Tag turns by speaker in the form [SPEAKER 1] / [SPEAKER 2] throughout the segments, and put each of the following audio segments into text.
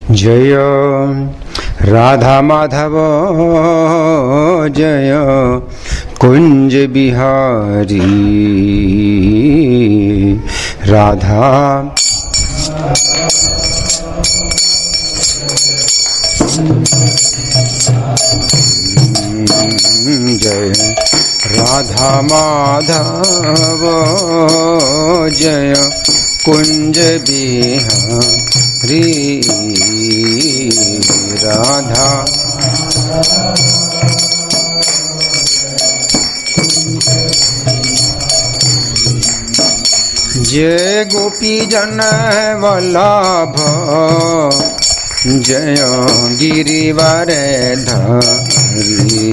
[SPEAKER 1] जय राधा माधव जय कुंज बिहारी राधा जय राधा माधव जय कुंज बिहारी राधा जय गोपी जन वल्लभ जय गिरिवर धारी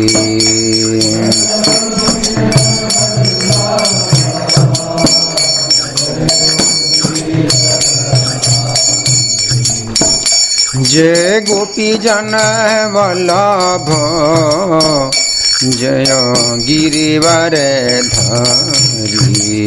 [SPEAKER 1] जय गोपी जन वल्लभ जय गिरिवर धारी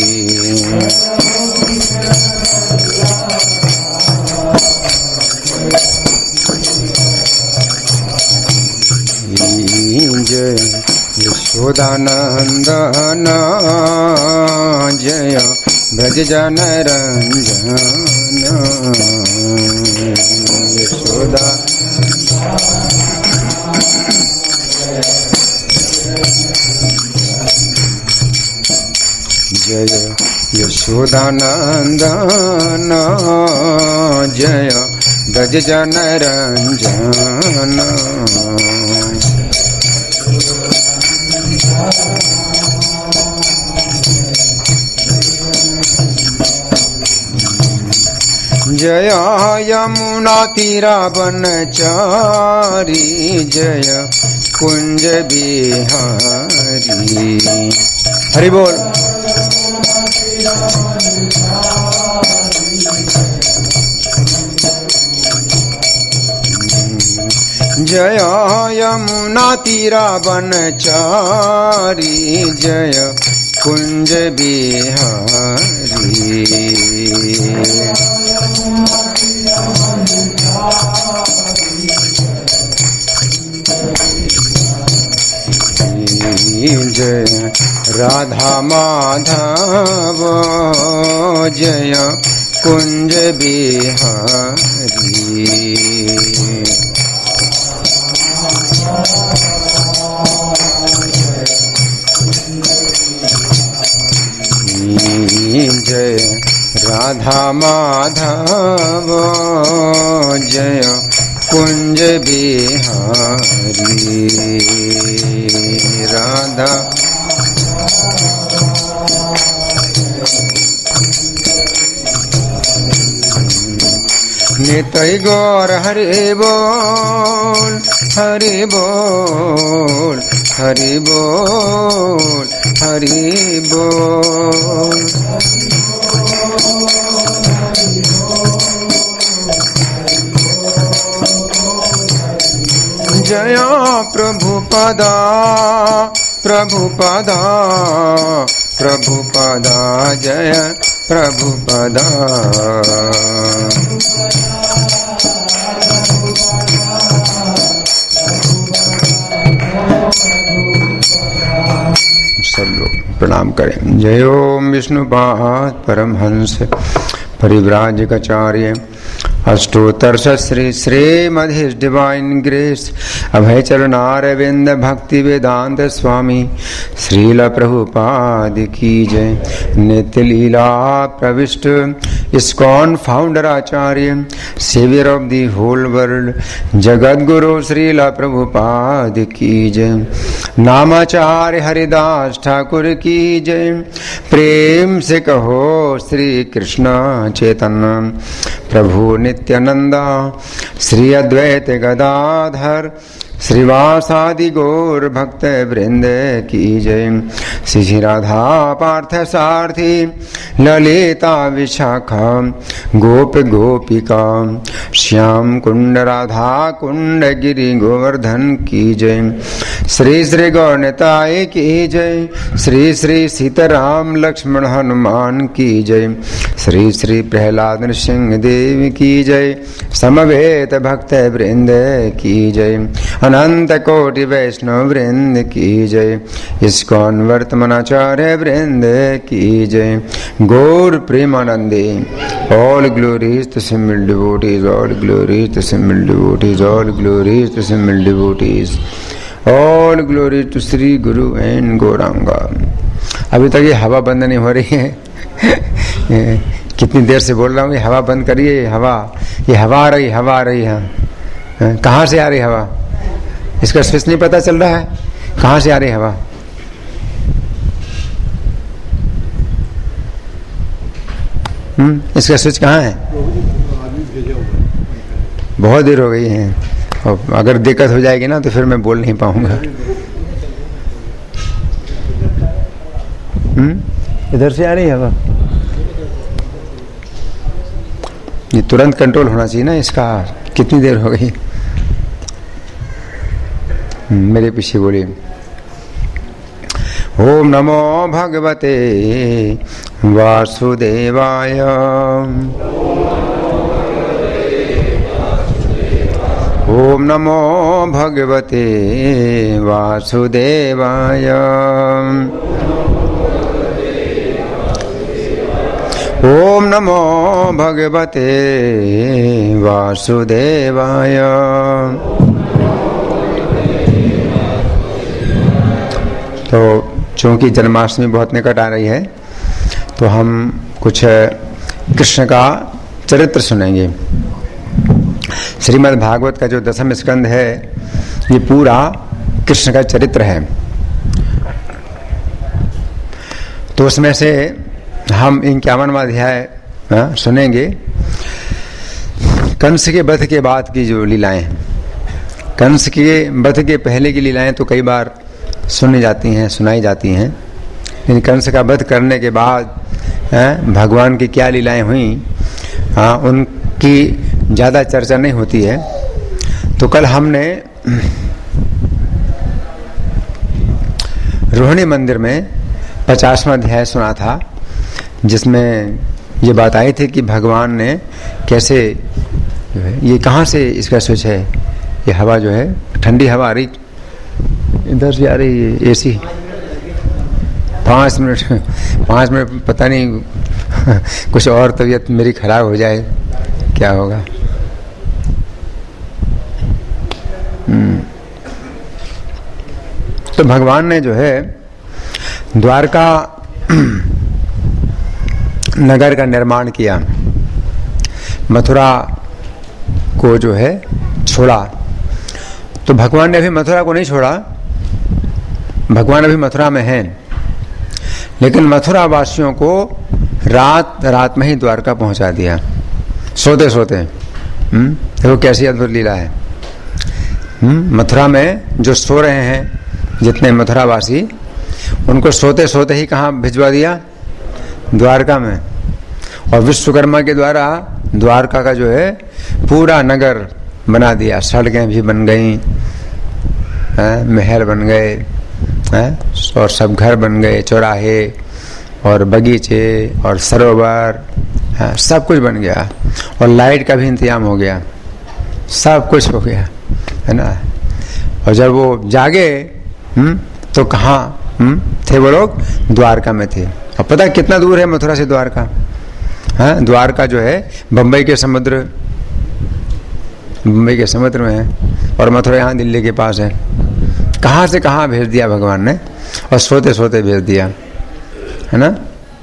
[SPEAKER 1] जय यशोदानंदन जय ब्रज जन रंजन यशोदा जय यशोदानंदन जय ब्रज जन रंजन जय यमुना तीरा बनचारी जय कुंज बिहारी हरि बोल। जय यमुना तीरा बनचारी जय कुंज बिहारी जय राधा माधव जय कुंज बिहारी जय राधा माधव जय कुंज बिहारी राधा नितै गौर हरि बोल हरि बोल हरि बोल हरि बोल। जय प्रभुपदा प्रभुपदा प्रभुपदा जय प्रभुपदा सब लोग प्रणाम करें। जय Om Vishnupad Paramhans Parivrajakacharya Ashtottar Shri Shrimad his divine grace Abhay Charanaravind Bhakti Vedanta स्वामी श्रील प्रभुपाद की जय। नित्य लीला प्रविष्ट ISKCON founder acharya saviour of the whole world jagat guru Srila Prabhupada की जय। नामाचार्य हरिदास ठाकुर की जय। प्रेम से कहो श्री कृष्ण चैतन्य प्रभु नित्यानंदा श्री अद्वैत गदाधर श्रीवासादि गौर भक्त वृंद की जय। श्री राधा पार्थ सारथी ललिता विशाखा गोप गोपिका श्याम कुंड राधा कुंड गिरि गोवर्धन की जय। श्री श्री गौरताय की जय। श्री श्री सीताराम लक्ष्मण हनुमान की जय। श्री श्री प्रहलाद नृसिंह देव की जय। समवेत भक्त वृंद की जय। अनंत कोटि वैष्णव वृंद की जय। इस्कॉन वर्तमानाचार्य वृंद की जय। गौर प्रेमानंदे all glories to assembled devotees, all glories to assembled devotees, all glories to assembled devotees, all glory to Shri guru and Gauranga. अभी तक ये हवा बंद नहीं हो रही है। कितनी देर से बोल रहा हूँ, ये हवा बंद करिए। हवा, ये हवा आ रही, हवा आ रही है। कहाँ से आ रही हवा? इसका स्विच नहीं पता चल रहा है, कहाँ से आ रही हवा? इसका स्विच कहाँ है? बहुत देर हो गई है, और अगर दिक्कत हो जाएगी ना तो फिर मैं बोल नहीं पाऊंगा। इधर से आ रही हवा, ये तुरंत कंट्रोल होना चाहिए ना इसका। कितनी देर हो गई? मेरे पीछे बोलिए। ओम नमो भगवते वासुदेवाय। ओम नमो भगवते वासुदेवाय। ओम नमो भगवते वासुदेवाय। तो चूंकि जन्माष्टमी बहुत निकट आ रही है तो हम कुछ कृष्ण का चरित्र सुनेंगे। श्रीमद् भागवत का जो दसम स्कंद है ये पूरा कृष्ण का चरित्र है। तो उसमें से हम 51वां अध्याय सुनेंगे। कंस के वध के बाद की जो लीलाएं हैं, कंस के वध के पहले की लीलाएं तो कई बार सुनी जाती हैं, सुनाई जाती हैं, लेकिन कंस का वध करने के बाद भगवान की क्या लीलाएं हुई उनकी ज़्यादा चर्चा नहीं होती है। तो कल हमने रोहिणी मंदिर में 50वां अध्याय सुना था, जिसमें ये बात आई थी कि भगवान ने कैसे, ये कहाँ से इसका स्विच है, ये हवा जो है ठंडी हवा आ रही, इधर से आ रही है एसी। 5 मिनट पता नहीं कुछ और तबीयत मेरी खराब हो जाए, क्या होगा। तो भगवान ने जो है द्वारका नगर का निर्माण किया, मथुरा को जो है छोड़ा। तो भगवान ने अभी मथुरा को नहीं छोड़ा, भगवान अभी मथुरा में हैं, लेकिन मथुरा वासियों को रात में ही द्वारका पहुंचा दिया, सोते सोते। देखो कैसी अद्भुत लीला है। मथुरा में जो सो रहे हैं जितने मथुरावासी, उनको सोते सोते ही कहाँ भिजवा दिया? द्वारका में। और विश्वकर्मा के द्वारा द्वारका का जो है पूरा नगर बना दिया। सड़कें भी बन गई, महल बन गए, और सब घर बन गए, चौराहे और बगीचे और सरोवर, सब कुछ बन गया। और लाइट का भी इंतजाम हो गया, सब कुछ हो गया, है ना। और जब वो जागे तो कहाँ थे वो लोग? द्वारका में थे। और पता कितना दूर है मथुरा से द्वारका? द्वारका जो है बम्बई के समुद्र में है, और मथुरा यहाँ दिल्ली के पास है। कहाँ से कहाँ भेज दिया भगवान ने, और सोते सोते भेज दिया, है ना।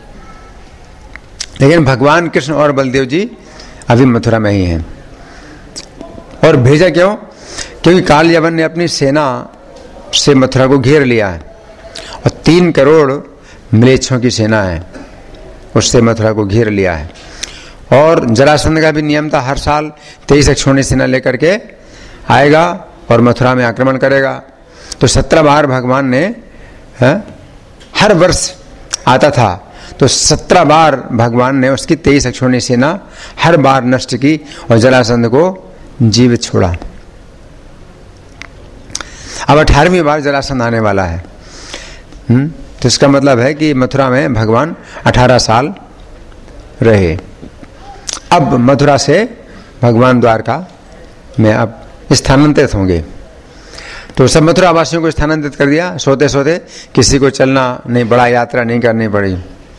[SPEAKER 1] लेकिन भगवान कृष्ण और बलदेव जी अभी मथुरा में ही हैं। और भेजा क्यों? क्योंकि काल यवन ने अपनी सेना से मथुरा को घेर लिया है, और 3 करोड़ म्लेच्छों की सेना है, उससे मथुरा को घेर लिया है। और जरासंध का भी नियम था, हर साल 23 अक्षौणी सेना लेकर के आएगा और मथुरा में आक्रमण करेगा। तो 17 बार भगवान ने हर वर्ष आता था, तो 17 बार भगवान ने उसकी 23 अक्षौहिणी सेना हर बार नष्ट की और जरासंध को जीवित छोड़ा। अब 18वीं बार जरासंध आने वाला है। तो इसका मतलब है कि मथुरा में भगवान 18 साल रहे। अब मथुरा से भगवान द्वारका में अब स्थानांतरित होंगे। तो सब मथुरा वासियों को स्थानांतरित कर दिया सोते सोते, किसी को चलना नहीं, बड़ा यात्रा नहीं करनी पड़ी।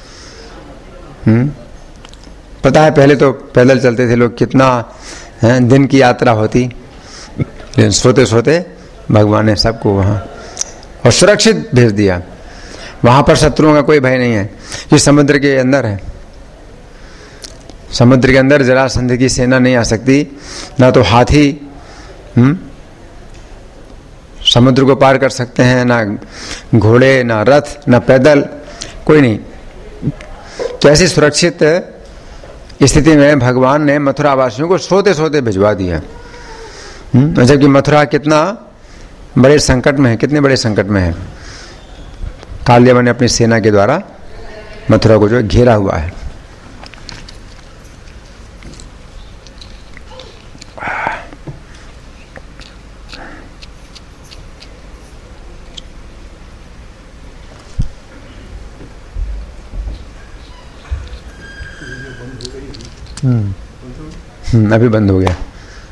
[SPEAKER 1] पता है पहले तो पैदल चलते थे लोग, कितना दिन की यात्रा होती, लेकिन सोते सोते भगवान ने सबको वहाँ और सुरक्षित भेज दिया। वहाँ पर शत्रुओं का कोई भय नहीं है, ये समुद्र के अंदर है। समुद्र के अंदर जरासंध की सेना नहीं आ सकती, ना तो हाथी समुद्र को पार कर सकते हैं, ना घोड़े, ना रथ, ना पैदल, कोई नहीं। तो ऐसी सुरक्षित स्थिति में भगवान ने मथुरा वासियों को सोते सोते भिजवा दिया। जबकि मथुरा कितना बड़े संकट में है, कितने बड़े संकट में है। कालयवन ने अपनी सेना के द्वारा मथुरा को जो घेरा हुआ है। अभी बंद हो गया।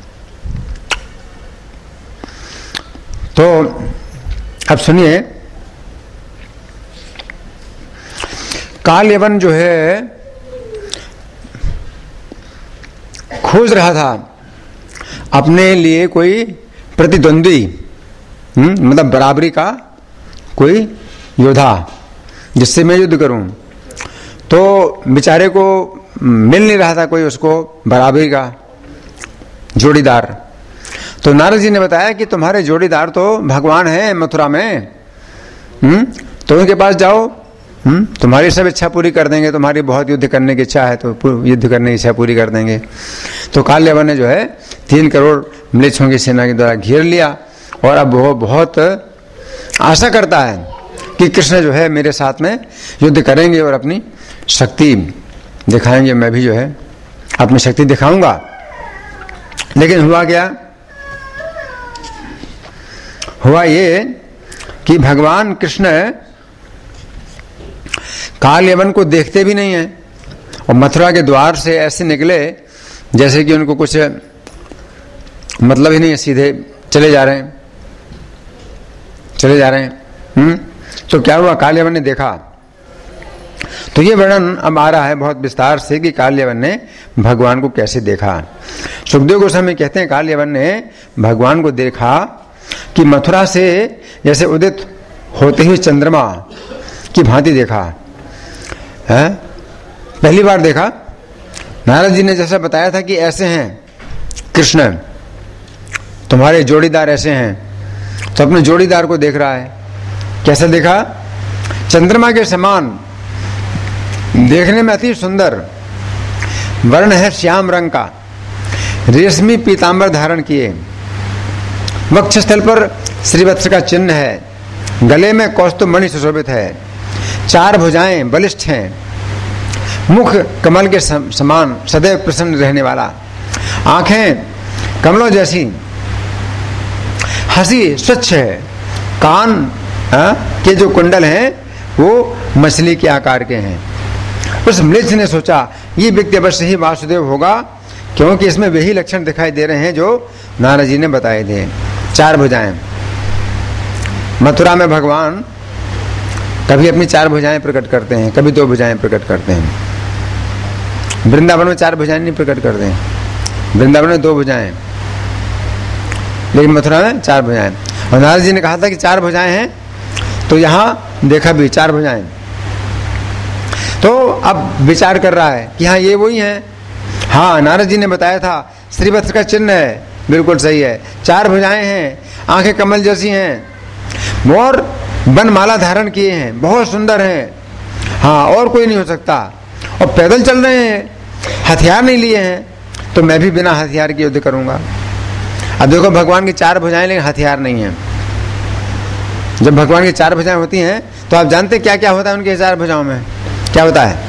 [SPEAKER 1] तो अब सुनिए, कालयवन जो है खोज रहा था अपने लिए कोई प्रतिद्वंदी, मतलब बराबरी का कोई योद्धा जिससे मैं युद्ध करूं। तो बेचारे को मिल नहीं रहा था कोई उसको बराबरी का जोड़ीदार। तो नारद जी ने बताया कि तुम्हारे जोड़ीदार तो भगवान हैं मथुरा में, तो उनके पास जाओ, तुम्हारी सब इच्छा पूरी कर देंगे। तुम्हारी बहुत युद्ध करने की इच्छा है तो युद्ध करने की इच्छा पूरी कर देंगे। तो कालयवन ने जो है 3 करोड़ म्लेच्छों की सेना के द्वारा घेर लिया और अब वो बहुत आशा करता है कि कृष्ण जो है मेरे साथ में युद्ध करेंगे और अपनी शक्ति दिखाएंगे। मैं भी जो है अपनी शक्ति दिखाऊंगा। लेकिन हुआ क्या? हुआ ये कि भगवान कृष्ण कालयवन को देखते भी नहीं है और मथुरा के द्वार से ऐसे निकले जैसे कि उनको कुछ मतलब ही नहीं है, सीधे चले जा रहे हैं। तो क्या हुआ? कालयवन ने देखा। तो ये वर्णन अब आ रहा है बहुत विस्तार से कि कालयवन ने भगवान को कैसे देखा। सुखदेव गोस्वामी कहते हैं कालयवन ने भगवान को देखा कि मथुरा से जैसे उदित होते हुए चंद्रमा की भांति देखा है। पहली बार देखा। नारद जी ने जैसा बताया था कि ऐसे हैं कृष्ण, तुम्हारे जोड़ीदार ऐसे हैं, तो अपने जोड़ीदार को देख रहा है। कैसे देखा? चंद्रमा के समान, देखने में अति सुंदर, वर्ण है श्याम रंग का, रेशमी पीतांबर धारण किए, वक्षस्थल पर श्रीवत्स का चिन्ह है, गले में कौस्तुभ मणि सुशोभित है, 4 भुजाएं बलिष्ठ हैं, मुख कमल के समान सदैव प्रसन्न रहने वाला, आंखें कमलों जैसी, हंसी स्वच्छ है, कान के जो कुंडल हैं वो मछली के आकार के हैं। उस म्लेच्छ ने सोचा ये व्यक्ति अवश्य ही वासुदेव होगा, क्योंकि इसमें वही लक्षण दिखाई दे रहे हैं जो नारद जी ने बताए थे। 4 भुजाएं। मथुरा में भगवान कभी अपनी 4 भुजाएं प्रकट करते हैं, कभी 2 भुजाएं प्रकट करते हैं। वृंदावन में 4 भुजाएं नहीं प्रकट करते हैं, वृंदावन में 2 भुजाएं, लेकिन मथुरा में 4 भुजाएं। और नारद जी ने कहा था कि 4 भुजाएं हैं, तो यहाँ देखा भी 4 भुजाएं। तो अब विचार कर रहा है कि हाँ ये वही हैं। हाँ, नारद जी ने बताया था श्रीवत्स का चिन्ह है, बिल्कुल सही है, 4 भुजाएं हैं, आंखें कमल जैसी हैं और बनमाला धारण किए हैं, बहुत सुंदर हैं। हाँ, और कोई नहीं हो सकता। और पैदल चल रहे हैं, हथियार नहीं लिए हैं, तो मैं भी बिना हथियार के युद्ध करूंगा। अब देखो भगवान की 4 भुजाएं लेकिन हथियार नहीं है। जब भगवान की 4 भुजाएं होती हैं तो आप जानते क्या क्या होता है उनकी 4 भुजाओं में? क्या होता है?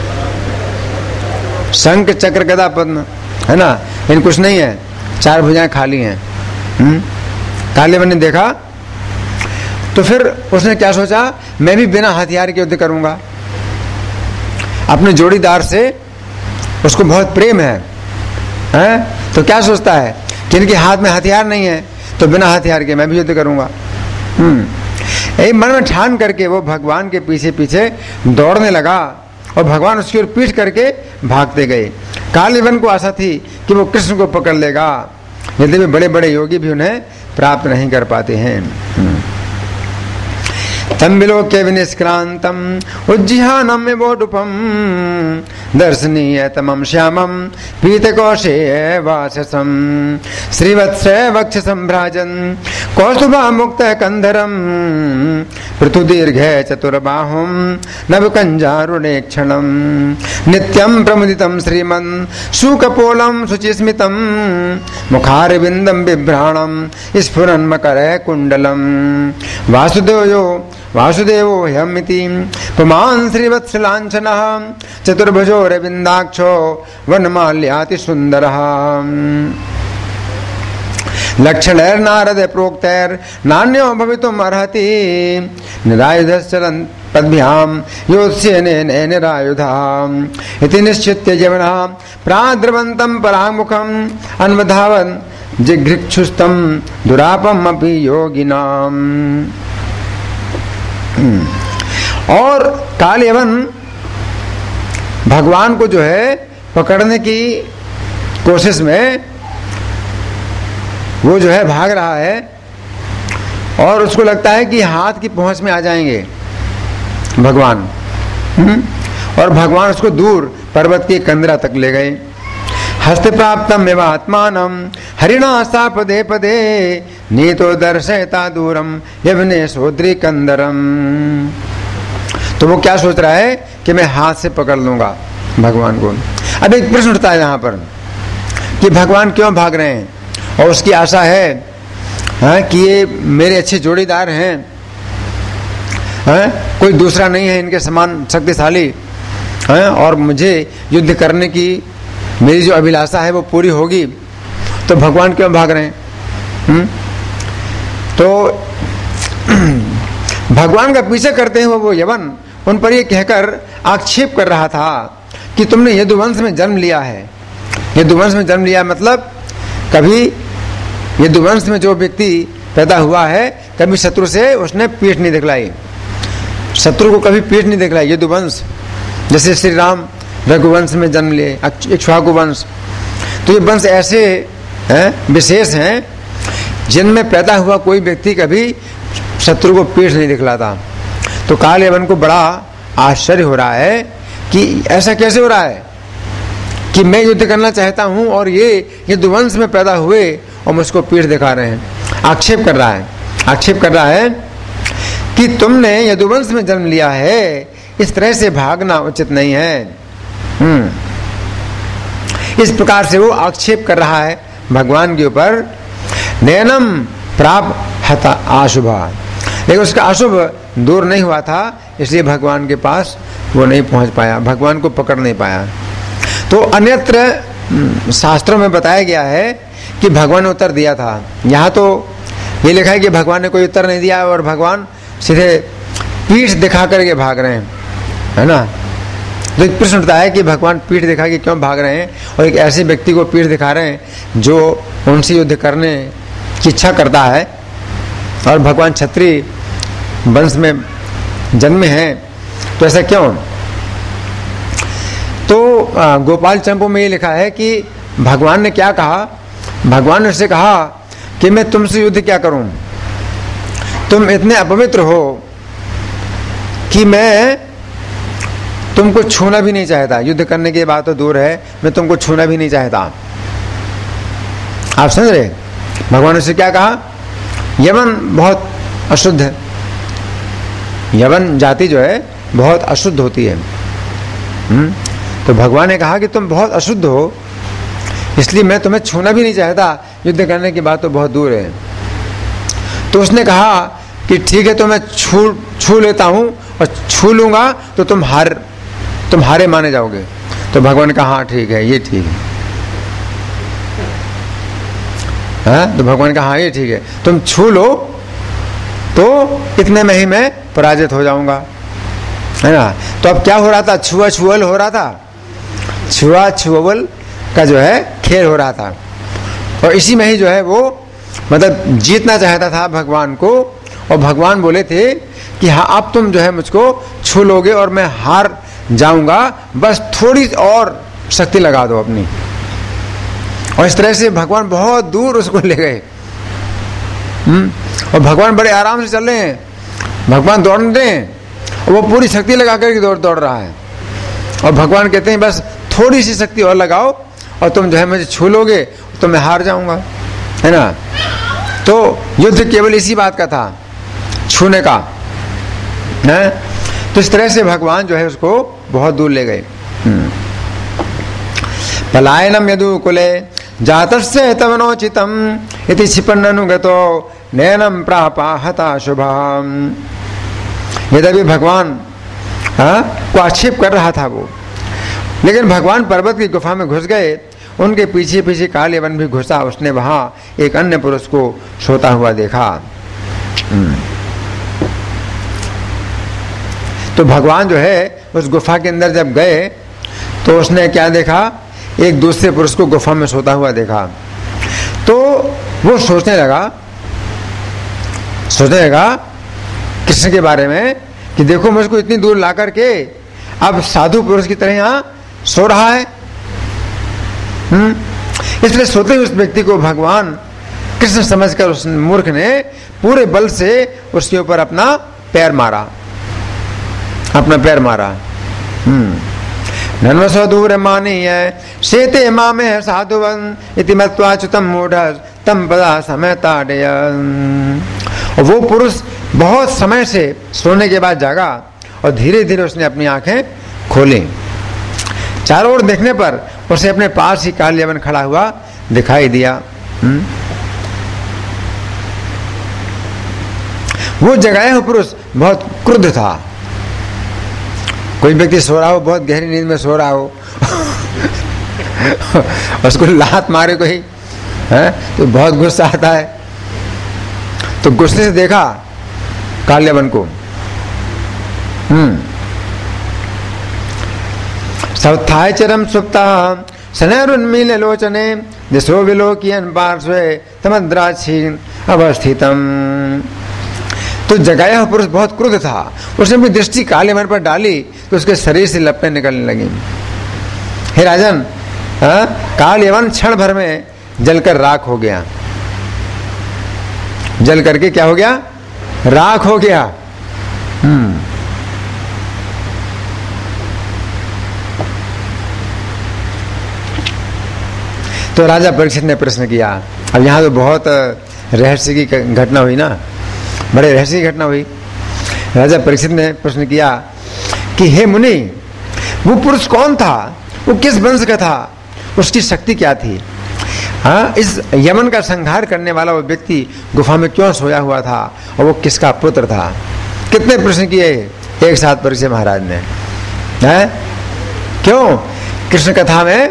[SPEAKER 1] शंख चक्र गदा पद्म, है ना? लेकिन कुछ नहीं है, 4 भुजाएं खाली हैं। कालीवन ने देखा तो फिर उसने क्या सोचा, मैं भी बिना हथियार के युद्ध करूंगा। अपने जोड़ीदार से उसको बहुत प्रेम है, तो क्या सोचता है कि इनके हाथ में हथियार नहीं है तो बिना हथियार के मैं भी युद्ध करूंगा। यही मन में ठान करके वो भगवान के पीछे पीछे दौड़ने लगा और भगवान उसकी ओर पीठ करके भागते गए। कालीवन को आशा थी कि वो कृष्ण को पकड़ लेगा, यदि भी बड़े बड़े योगी भी उन्हें प्राप्त नहीं कर पाते हैं। तम विलोक्य विनिष्क्रांतम उज्जिहानम वोडुपम दर्शनीय तमम श्यामम पीतकोशे वाससम श्रीवत्स वक्ष संभ्राजन कौस्तुभा मुक्त कंधरम पृथुदीर्घ चतुर्बाहुम नवकंजारुणेक्षणम नित्यम प्रमुदितम श्रीमन् शुकपोलम शुचिस्मितम मुखारविंदम बिभ्राणम स्फुरन् मकरे कुंडलम वासुदेवो ह्यमिति पुमान् श्रीवत्सलांछनः चतुर्भुजो रविंदाक्षो वनमाल्याति सुंदरः लक्षणैर्नारद प्रोक्तैर् नान्यो भवितुम् अर्हति निरायुधश्चलन् पद्भ्याम् योत्स्येनेन निरायुधाम् इति निश्चित्य यवनः प्राद्रवन्तम् पराङ्मुखम् अन्वधावन् जिघृक्षुस्तम् दुरापम् अपि योगिनाम्। और कालयवन भगवान को जो है पकड़ने की कोशिश में वो जो है भाग रहा है और उसको लगता है कि हाथ की पहुंच में आ जाएंगे भगवान। और भगवान उसको दूर पर्वत की कंदरा तक ले गए। हस्त प्राप्तम एव आत्मानम हरिणा सा पदे पदे नीतो दर्शयता दूरम यवने सोद्री कंदरम। तो वो क्या सोच रहा है कि मैं हाथ से पकड़ लूंगा भगवान को। अब एक प्रश्न उठता है यहाँ पर कि भगवान क्यों भाग रहे हैं, और उसकी आशा है कि ये मेरे अच्छे जोड़ीदार हैं, कोई दूसरा नहीं है इनके समान शक्तिशाली, और मुझे युद्ध करने की मेरी जो अभिलाषा है वो पूरी होगी, तो भगवान क्यों भाग रहे हैं? तो भगवान का पीछे करते हुए वो यवन उन पर ये कहकर आक्षेप कर रहा था कि तुमने यदुवंश में जन्म लिया है। यदुवंश में जन्म लिया मतलब कभी यदुवंश में जो व्यक्ति पैदा हुआ है कभी शत्रु से उसने पीठ नहीं दिखलाई, शत्रु को कभी पीठ नहीं दिखलाई। यदुवंश जैसे श्री राम रघुवंश में जन्म लिए, इक्ष्वाकु वंश, तो ये वंश ऐसे विशेष हैं जिनमें पैदा हुआ कोई व्यक्ति कभी शत्रु को पीठ नहीं दिखलाता। तो कालयवन को बड़ा आश्चर्य हो रहा है कि ऐसा कैसे हो रहा है कि मैं युद्ध करना चाहता हूं और ये यदुवंश में पैदा हुए और मुझको पीठ दिखा रहे हैं। आक्षेप कर रहा है कि तुमने यदुवंश में जन्म लिया है, इस तरह से भागना उचित नहीं है। इस प्रकार से वो आक्षेप कर रहा है भगवान के ऊपर। नयनम प्राप्त अशुभा, लेकिन उसका अशुभ दूर नहीं हुआ था, इसलिए भगवान के पास वो नहीं पहुंच पाया, भगवान को पकड़ नहीं पाया। तो अन्यत्र शास्त्रों में बताया गया है कि भगवान ने उत्तर दिया था। यहाँ तो ये लिखा है कि भगवान ने कोई उत्तर नहीं दिया और भगवान सीधे पीठ दिखा करके भाग रहे हैं, है ना। तो एक प्रश्न उठता है कि भगवान पीठ दिखा के क्यों भाग रहे हैं और एक ऐसे व्यक्ति को पीठ दिखा रहे हैं जो उनसे युद्ध करने की इच्छा करता है, और भगवान क्षत्रिय वंश में जन्मे हैं, तो ऐसा क्यों? तो गोपाल चंपू में ये लिखा है कि भगवान ने क्या कहा, भगवान ने उससे कहा कि मैं तुमसे युद्ध क्या करूं, तुम इतने अपवित्र हो कि मैं तुमको छूना भी नहीं चाहता। युद्ध करने की बात तो दूर है, मैं तुमको छूना भी नहीं चाहता। आप समझ रहे? भगवान ने उससे क्या कहा, यवन बहुत अशुद्ध है, यवन जाति जो है बहुत अशुद्ध होती है। तो भगवान ने कहा कि तुम बहुत अशुद्ध हो, इसलिए मैं तुम्हें छूना भी नहीं चाहता, युद्ध करने की बात तो बहुत दूर है। तो उसने कहा कि ठीक है, तो मैं छू लेता हूं, और छू लूंगा तो तुम हारे माने जाओगे। तो भगवान ने कहा हाँ ठीक है, ये ठीक है। हाँ, तो भगवान ने कहा हाँ ये ठीक है, तुम छू लो तो इतने में ही मैं पराजित हो जाऊंगा, है ना। तो अब क्या हो रहा था, छुआ छुअल हो रहा था, छुआ छुअल का जो है खेल हो रहा था। और इसी में ही जो है वो मतलब जीतना चाहता था भगवान को, और भगवान बोले थे कि हाँ अब तुम जो है मुझको छू लोगे और मैं हार जाऊंगा, बस थोड़ी और शक्ति लगा दो अपनी। और इस तरह से भगवान बहुत दूर उसको ले गए। और भगवान बड़े आराम से चल रहे हैं, भगवान दौड़ रहे हैं और वो पूरी शक्ति लगा कर दौड़ रहा है। और भगवान कहते हैं बस थोड़ी सी शक्ति और लगाओ और तुम जो है मुझे छू लोगे तो मैं हार जाऊंगा, है ना। तो युद्ध केवल इसी बात का था, छूने का, है। तो इस तरह से भगवान जो है उसको बहुत दूर ले गए। पलायनम यदुकुले जातस्य तवनोचितम इति क्षिपन्ननुगतो नैनम प्रापा हता शुभम। यद्यपि भगवान को आक्षेप कर रहा था वो, लेकिन भगवान पर्वत की गुफा में घुस गए। उनके पीछे पीछे कालयवन भी घुसा। उसने वहां एक अन्य पुरुष को सोता हुआ देखा। तो भगवान जो है उस गुफा के अंदर जब गए तो उसने क्या देखा, एक दूसरे पुरुष को गुफा में सोता हुआ देखा। तो वो सोचने लगा कृष्ण के बारे में कि देखो मुझको इतनी दूर ला करके अब साधु पुरुष की तरह यहाँ सो रहा है। इसलिए सोते हुए उस व्यक्ति को भगवान कृष्ण समझकर उस मूर्ख ने पूरे बल से उसके ऊपर अपना पैर मारा। नन्वसो दूर मानीय शेते मामे साधुवन इति मत्वा च्युतम मूढ़ तम पदा समेताडय। और वो पुरुष बहुत समय से सोने के बाद जागा और धीरे धीरे उसने अपनी आंखें खोली। चारों ओर देखने पर उसे अपने पास ही कालयवन खड़ा हुआ दिखाई दिया। वो जगाया हुआ पुरुष बहुत क्रुद्ध था। कोई व्यक्ति सो रहा हो, बहुत गहरी नींद में सो रहा हो उसको लात मारे कोई, है तो बहुत गुस्सा आता है। तो गुस्से से देखा कालयवन को। सत्थाय चरम सुप्ता शनैरुन्मील लोचने दिशो विलोकियन पार्श्वे तमद्राक्षी अवस्थितम। तो जगाया हुआ पुरुष बहुत क्रुद्ध था। उसने अपनी दृष्टि कालयवन पर डाली तो उसके शरीर से लपटें निकलने लगी। हे राजन, कालयवन क्षण भर में जलकर राख हो गया। जल करके क्या हो गया, राख हो गया। तो राजा परीक्षित ने प्रश्न किया। अब यहाँ तो बहुत रहस्य की घटना हुई ना, बड़े रहस्य की घटना हुई। राजा परीक्षित ने प्रश्न किया कि हे मुनि, वो पुरुष कौन था, वो किस वंश का था, उसकी शक्ति क्या थी? हाँ, इस यमन का संहार करने वाला वो व्यक्ति गुफा में क्यों सोया हुआ था और वो किसका पुत्र था? कितने प्रश्न किए एक साथ परीक्षित महाराज ने, है? क्यों? कृष्ण कथा में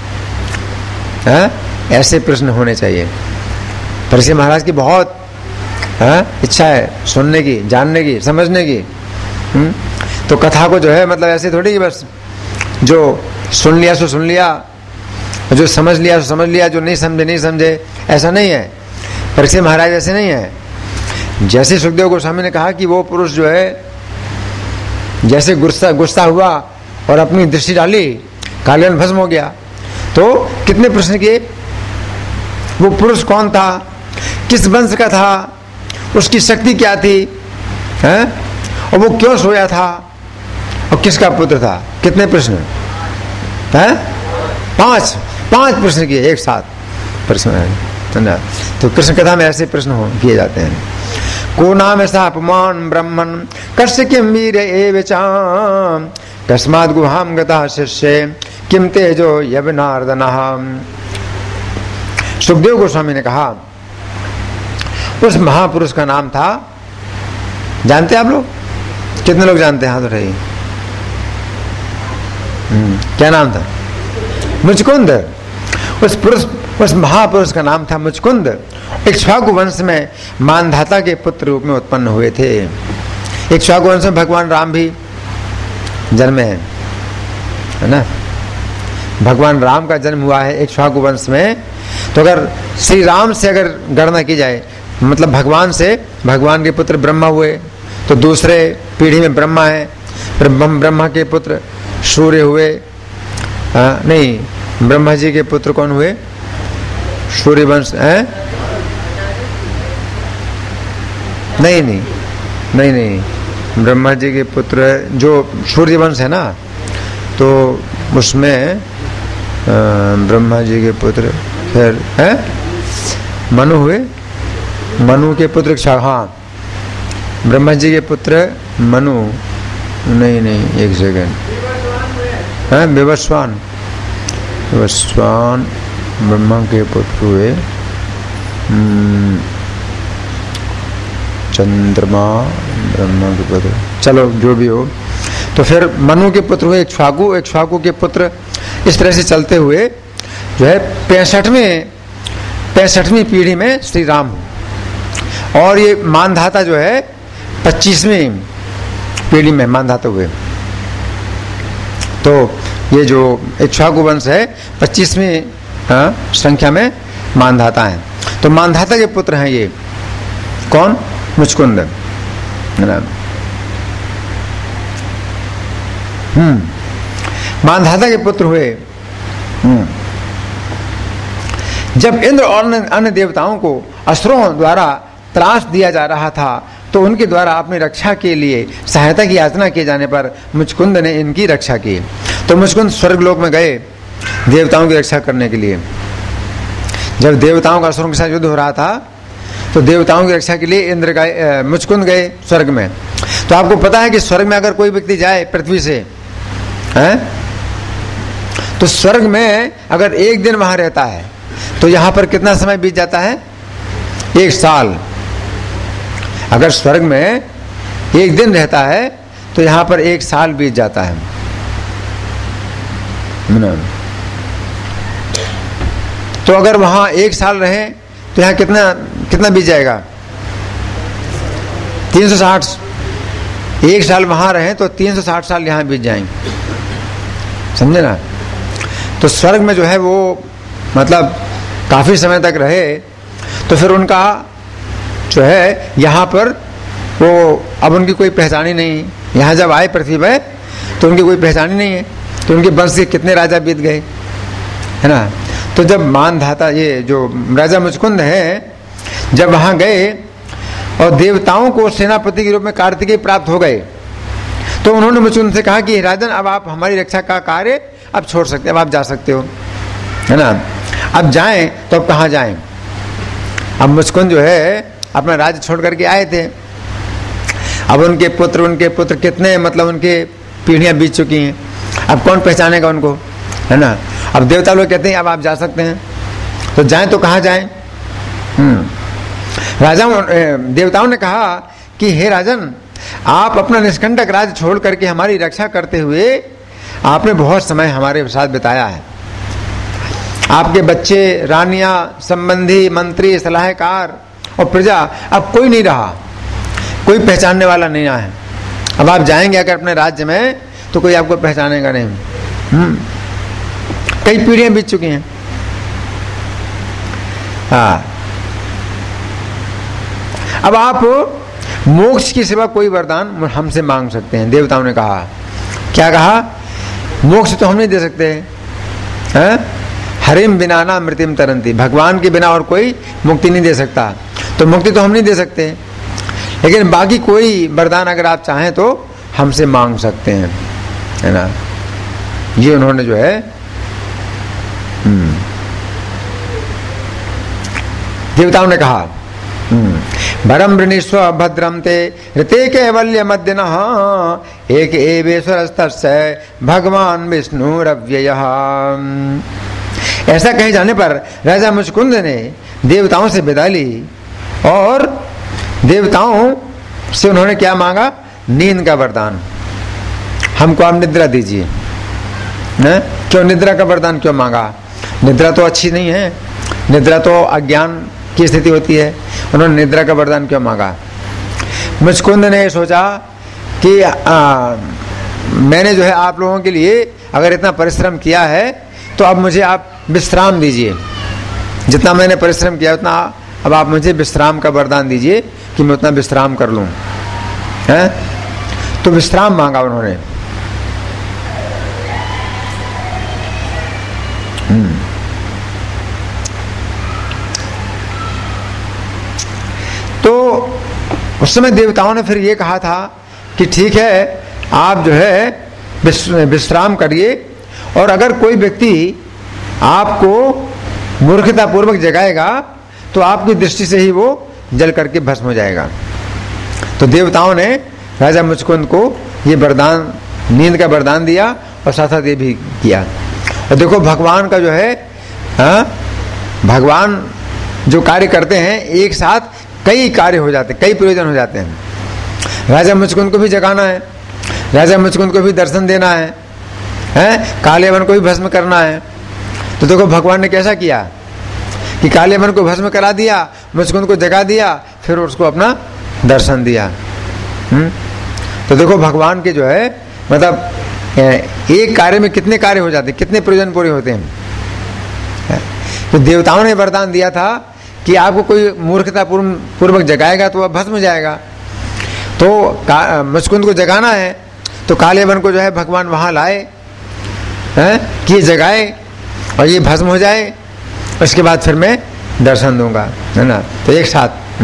[SPEAKER 1] ऐसे प्रश्न होने चाहिए। परीक्षित महाराज की बहुत इच्छा है सुनने की, जानने की, समझने की। तो कथा को जो है मतलब ऐसे थोड़ी कि बस जो सुन लिया सो सुन लिया, जो समझ लिया सो समझ लिया, जो नहीं समझे नहीं समझे, ऐसा नहीं है। परीक्षित महाराज ऐसे नहीं है। जैसे सुखदेव गोस्वामी ने कहा कि वो पुरुष जो है जैसे गुस्सा हुआ और अपनी दृष्टि डाली, कालयवन भस्म हो गया। तो कितने प्रश्न किए, वो पुरुष कौन था, किस वंश का था, उसकी शक्ति क्या थी, हैं? और वो क्यों सोया था और किसका पुत्र था? कितने प्रश्न हैं? पांच प्रश्न किए एक साथ प्रश्न है। तो कृष्ण कथा में ऐसे प्रश्न किए जाते हैं। को नाम ऐसा अपमान ब्रह्मन कस्य किम वीर एवचाम कस्मात् गुहाम गता शिष्य किम तेजो यवनार्दनः। सुखदेव गोस्वामी ने कहा, उस महापुरुष का नाम था, जानते हैं आप लोग? कितने लोग जानते हैं? हाथ उठाइए। क्या नाम था? मुचकुंद। उस महापुरुष का नाम था मुचकुंद। इक्ष्वाकु वंश में मानधाता के पुत्र रूप में उत्पन्न हुए थे। इक्ष्वाकु वंश में भगवान राम भी जन्मे हैं, है ना? भगवान राम का जन्म हुआ है इक्ष्वाकु वंश में। तो अगर श्री राम से अगर गणना की जाए, मतलब भगवान से, भगवान के पुत्र ब्रह्मा हुए, तो दूसरे पीढ़ी में ब्रह्मा है, फिर ब्रह्मा के पुत्र सूर्य हुए। नहीं, ब्रह्मा जी के पुत्र कौन हुए? सूर्य वंश है? नहीं, ब्रह्मा जी के पुत्र जो सूर्य वंश है ना, तो उसमें ब्रह्मा जी के पुत्र फिर है मनु हुए। मनु के पुत्र, हाँ, ब्रह्मा जी के पुत्र मनु, नहीं, एक सेकंड, है विवस्वान ब्रह्मा के पुत्र हुए। चंद्रमा ब्रह्मा के पुत्र, चलो जो भी हो। तो फिर मनु के पुत्र हुए इक्ष्वाकु के पुत्र, इस तरह से चलते हुए जो है 65वीं पीढ़ी में श्री राम हुए। और ये मानधाता जो है 25वीं पीढ़ी में मानधाता हुए। तो ये जो इक्ष्वाकु वंश है 25वीं संख्या में मानधाता है। तो मानधाता के पुत्र हैं ये कौन? मुचकुंद, है ना? मानधाता के पुत्र हुए। जब इंद्र और अन्य देवताओं को असुरों द्वारा त्रास दिया जा रहा था, तो उनके द्वारा अपनी रक्षा के लिए सहायता की याचना किए जाने पर मुचकुंद ने इनकी रक्षा की। तो मुचकुंद स्वर्गलोक में गए देवताओं की रक्षा करने के लिए। जब देवताओं का असुरों के साथ युद्ध हो रहा था, तो देवताओं की रक्षा के लिए इंद्र गए, मुचकुंद गए स्वर्ग में। तो आपको पता है कि स्वर्ग में अगर कोई व्यक्ति जाए पृथ्वी से, है, तो स्वर्ग में अगर एक दिन वहां रहता है, तो यहां पर कितना समय बीत जाता है? 1 साल। अगर स्वर्ग में एक दिन रहता है, तो यहां पर 1 साल बीत जाता है। तो अगर वहां 1 साल रहे, तो यहाँ कितना बीत जाएगा? 360। 1 साल वहां रहे तो 360 साल यहाँ बीत जाएंगे, समझे ना? तो स्वर्ग में जो है वो मतलब काफी समय तक रहे, तो फिर उनका जो है यहाँ पर वो अब उनकी कोई पहचान ही नहीं। यहाँ जब आए पृथ्वी पे, तो उनकी कोई पहचान ही नहीं है। तो उनके वंश के कितने राजा बीत गए, है ना? तो जब मानधाता, ये जो राजा मुचकुंद है, जब वहां गए और देवताओं को सेनापति के रूप में कार्तिकेय प्राप्त हो गए, तो उन्होंने मुचकुंद से कहा कि राजन, अब आप हमारी रक्षा का कार्य अब छोड़ सकते, अब आप जा सकते हो, है ना? अब जाएं तो अब कहाँ जाएं? अब मुचकुंद जो है अपना राज्य छोड़ करके आए थे। अब उनके पुत्र कितने, मतलब उनके पीढ़ियां बीत चुकी हैं, अब कौन पहचानेगा उनको, है ना? अब देवता लोग कहते हैं अब आप जा सकते हैं, तो जाएं तो कहाँ जाएं? देवताओं ने कहा कि हे राजन, आप अपना निष्कंटक राज्य छोड़ करके हमारी रक्षा करते हुए आपने बहुत समय हमारे साथ बिताया है। आपके बच्चे, रानियां, संबंधी, मंत्री, सलाहकार और प्रजा, अब कोई नहीं रहा, कोई पहचानने वाला नहीं है। अब आप जाएंगे अगर अपने राज्य में, तो कोई आपको पहचानेगा नहीं। कई पीढ़ियां बीत चुकी हैं। हाँ, अब आप मोक्ष की सिवा कोई वरदान हमसे मांग सकते हैं। देवताओं ने कहा, क्या कहा? मोक्ष तो हम नहीं दे सकते हैं, हरिम बिना ना मृतिम तरंती, भगवान के बिना और कोई मुक्ति नहीं दे सकता, तो मुक्ति तो हम नहीं दे सकते, लेकिन बाकी कोई वरदान अगर आप चाहें तो हमसे मांग सकते हैं, है ना? ये उन्होंने जो है देवताओं ने कहा, भरम वृणीस्व भद्रम ते ऋते कैवल्य मध्यनः एक एवेश्वरस्तस्य भगवान विष्णुरव्ययः। ऐसा कहे जाने पर राजा मुचकुंद ने देवताओं से विदा ली और देवताओं से उन्होंने क्या मांगा? नींद का वरदान। हमको आप निद्रा दीजिए। क्यों निद्रा का वरदान क्यों मांगा? निद्रा तो अच्छी नहीं है, निद्रा तो अज्ञान की स्थिति होती है। उन्होंने निद्रा का वरदान क्यों मांगा? मुचकुंद ने सोचा कि मैंने जो है आप लोगों के लिए अगर इतना परिश्रम किया है तो अब मुझे आप विश्राम दीजिए। जितना मैंने परिश्रम किया उतना अब आप मुझे विश्राम का वरदान दीजिए कि मैं उतना विश्राम कर लूं। हैं? तो विश्राम मांगा उन्होंने। तो उस समय देवताओं ने फिर ये कहा था कि ठीक है, आप जो है विश्राम करिए, और अगर कोई व्यक्ति आपको मूर्खतापूर्वक जगाएगा तो आपकी दृष्टि से ही वो जल करके भस्म हो जाएगा। तो देवताओं ने राजा मुचकुंद को ये वरदान, नींद का वरदान दिया और साथ साथ ये भी किया। और देखो भगवान का जो है, भगवान जो कार्य करते हैं एक साथ कई कार्य हो जाते हैं, कई प्रयोजन हो जाते हैं। राजा मुचकुंद को भी जगाना है, राजा मुचकुंद को भी दर्शन देना है, कालेवन को भी भस्म करना है। तो देखो भगवान ने कैसा किया कि कालेवन को भस्म करा दिया, मुचकुंद को जगा दिया, फिर उसको अपना दर्शन दिया। तो देखो भगवान के जो है मतलब एक कार्य में कितने कार्य हो जाते हैं, कितने प्रयोजन पूरे होते हैं। तो देवताओं ने वरदान दिया था कि आपको कोई मूर्खता पूर्वक जगाएगा तो वह भस्म हो जाएगा। तो मुचकुंद को जगाना है तो कालेवन को जो है भगवान वहां लाए कि जगाए और ये भस्म हो जाए, उसके बाद फिर मैं दर्शन दूंगा, है ना। तो एक साथ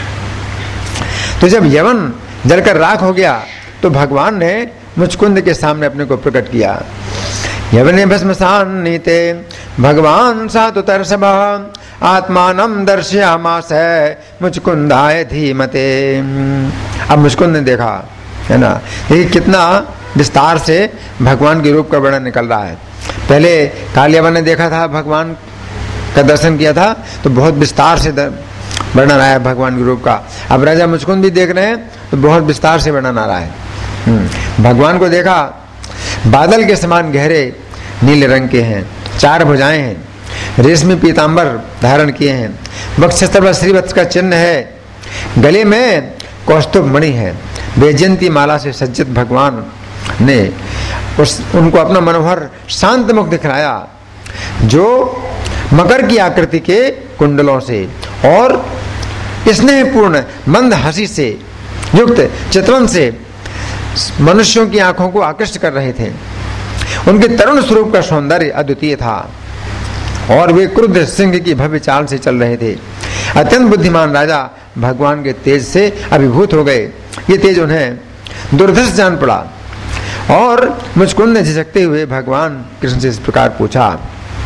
[SPEAKER 1] तो जब यवन जलकर राख हो गया तो भगवान ने मुचकुंद के सामने अपने को प्रकट किया। यवने भस्मसान नीते भगवान सातुतर सभा आत्मानम दर्शयामास मुचकुंदाय धीमते। अब मुचकुंद ने देखा, है ना, ये कितना विस्तार से भगवान के रूप का वर्णन निकल रहा है। पहले कालियवन ने देखा था, भगवान का दर्शन किया था, तो बहुत विस्तार से वर्णन आया भगवान के रूप का। अब राजा मुचकुंद भी देख रहे हैं तो बहुत विस्तार से वर्णन आ रहा है। भगवान को देखा, बादल के समान गहरे नीले रंग के हैं, 4 भुजाएं हैं, रेशमी पीतांबर धारण किए हैं, वक्षस्थल पर श्रीवत्स का चिन्ह है, गले में कौस्तुभ मणि है। वैजयंती माला से सज्जित भगवान ने उनको अपना मनोहर शांत मुख दिखलाया, जो मकर की आकृति के कुंडलों से और स्नेहपूर्ण मंद हंसी से युक्त चितवन से मनुष्यों की आंखों को आकृष्ट कर रहे थे। उनके तरुण स्वरूप का सौंदर्य अद्वितीय था और वे क्रुद्ध सिंह की भव्य चाल से चल रहे थे। अत्यंत बुद्धिमान राजा भगवान के तेज से अभिभूत हो गए। ये तेज उन्हें दुर्धर्ष जान पड़ा और मुचकुंद ने झिझकते हुए भगवान कृष्ण से इस प्रकार पूछा।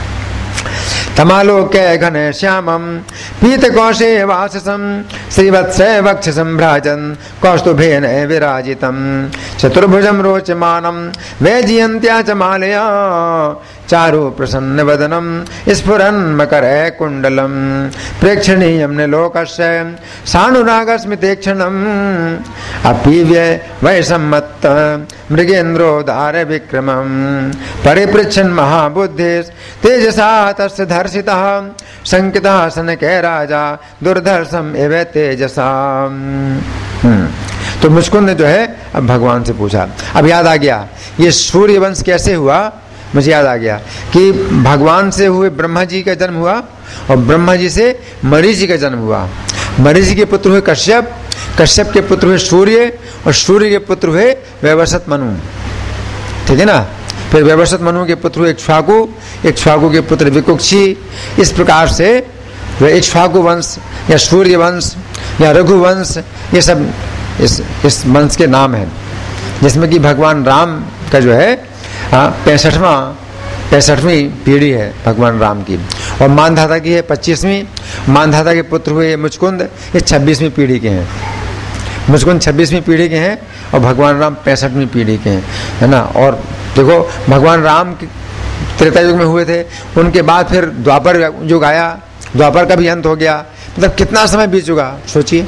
[SPEAKER 1] तमालोक्य घन श्यामं पीत कौशे वाससं श्रीवत्स वक्षसं भ्राजन् कौस्तुभेन विराजितं चतुर्भुजं रोचमानं वैजयन्त्या च मालया चारु प्रसन्न वदनं स्फुरन् मकर कुंडलं प्रेक्षणीयं निलोकस्य सानुरागस्मितेक्षणम् अपीव्य वैसम्मत्त मृगेन्द्रोदार विक्रमं परिपृच्छन् महाबुद्धिस् तेजसा तस्य धर्षितः संकितः सनके राजा दुर्धर्षम् एव तेजसा। तो मुचकुंद ने जो है अब भगवान से पूछा। अब याद आ गया ये सूर्य वंश कैसे हुआ। मुझे याद आ गया कि भगवान से हुए ब्रह्मा जी का जन्म हुआ और ब्रह्मा जी से मरीचि का जन्म हुआ। मरीचि के पुत्र हुए कश्यप, कश्यप के पुत्र हुए सूर्य और सूर्य के पुत्र हुए वैवस्वत मनु, ठीक है ना। फिर वैवस्वत मनु के पुत्र हुए इक्ष्वाकु के पुत्र विकुक्षी। इस प्रकार से इक्ष्वाकु वंश या सूर्य वंश या रघुवंश ये सब इस वंश के नाम हैं, जिसमें कि भगवान राम का जो है 65वीं पीढ़ी है भगवान राम की, और मानधाता की है 25वीं। मानधाता के पुत्र हुए मुचकुंद, ये 26वीं पीढ़ी के हैं। मुचकुंद 26वीं पीढ़ी के हैं और भगवान राम 65वीं पीढ़ी के हैं, है ना। और देखो भगवान राम त्रेता युग में हुए थे, उनके बाद फिर द्वापर युग आया, द्वापर का भी अंत हो गया। मतलब कितना समय बीत चुका, सोचिए।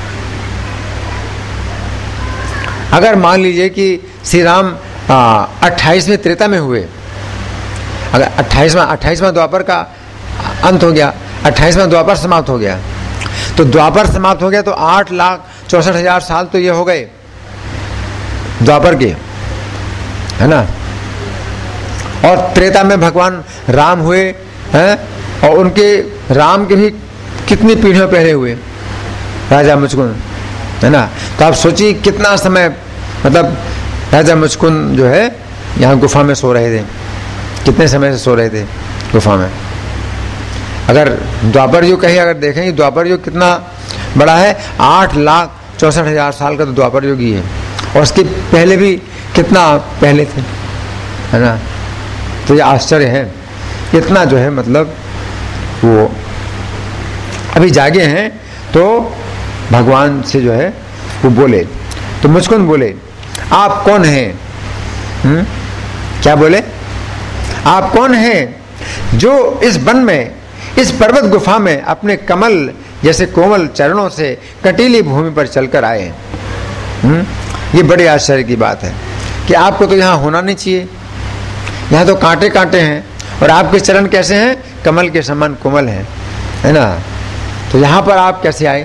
[SPEAKER 1] अगर मान लीजिए कि श्री राम 28वें त्रेता में हुए, अगर 28वां द्वापर का अंत हो गया, 28वां द्वापर समाप्त हो गया, तो द्वापर समाप्त हो गया तो 8,64,000 साल तो ये हो गए द्वापर के, है ना। और त्रेता में भगवान राम हुए हैं, और उनके राम के भी कितनी पीढ़ियों पहले हुए राजा मुचकुंद, है ना। तो आप सोचिए कितना समय, मतलब राजा मुचकुंद जो है यहाँ गुफा में सो रहे थे, कितने समय से सो रहे थे गुफा में। अगर द्वापर युग कहीं अगर देखेंगे, द्वापर युग कितना बड़ा है, 8,64,000 साल का तो द्वापर युग ही है, और उसके पहले भी कितना पहले थे, है ना। तो ये आश्चर्य है, इतना जो है मतलब वो अभी जागे हैं। तो भगवान से जो है वो बोले, तो मुचकुंद बोले, आप कौन हैं? क्या बोले? आप कौन हैं जो इस वन में, इस पर्वत गुफा में अपने कमल जैसे कोमल चरणों से कटीली भूमि पर चलकर आए? ये बड़े आश्चर्य की बात है कि आपको तो यहाँ होना नहीं चाहिए, यहाँ तो कांटे कांटे हैं, और आपके चरण कैसे हैं? कमल के समान कोमल हैं, है ना। तो यहाँ पर आप कैसे आए?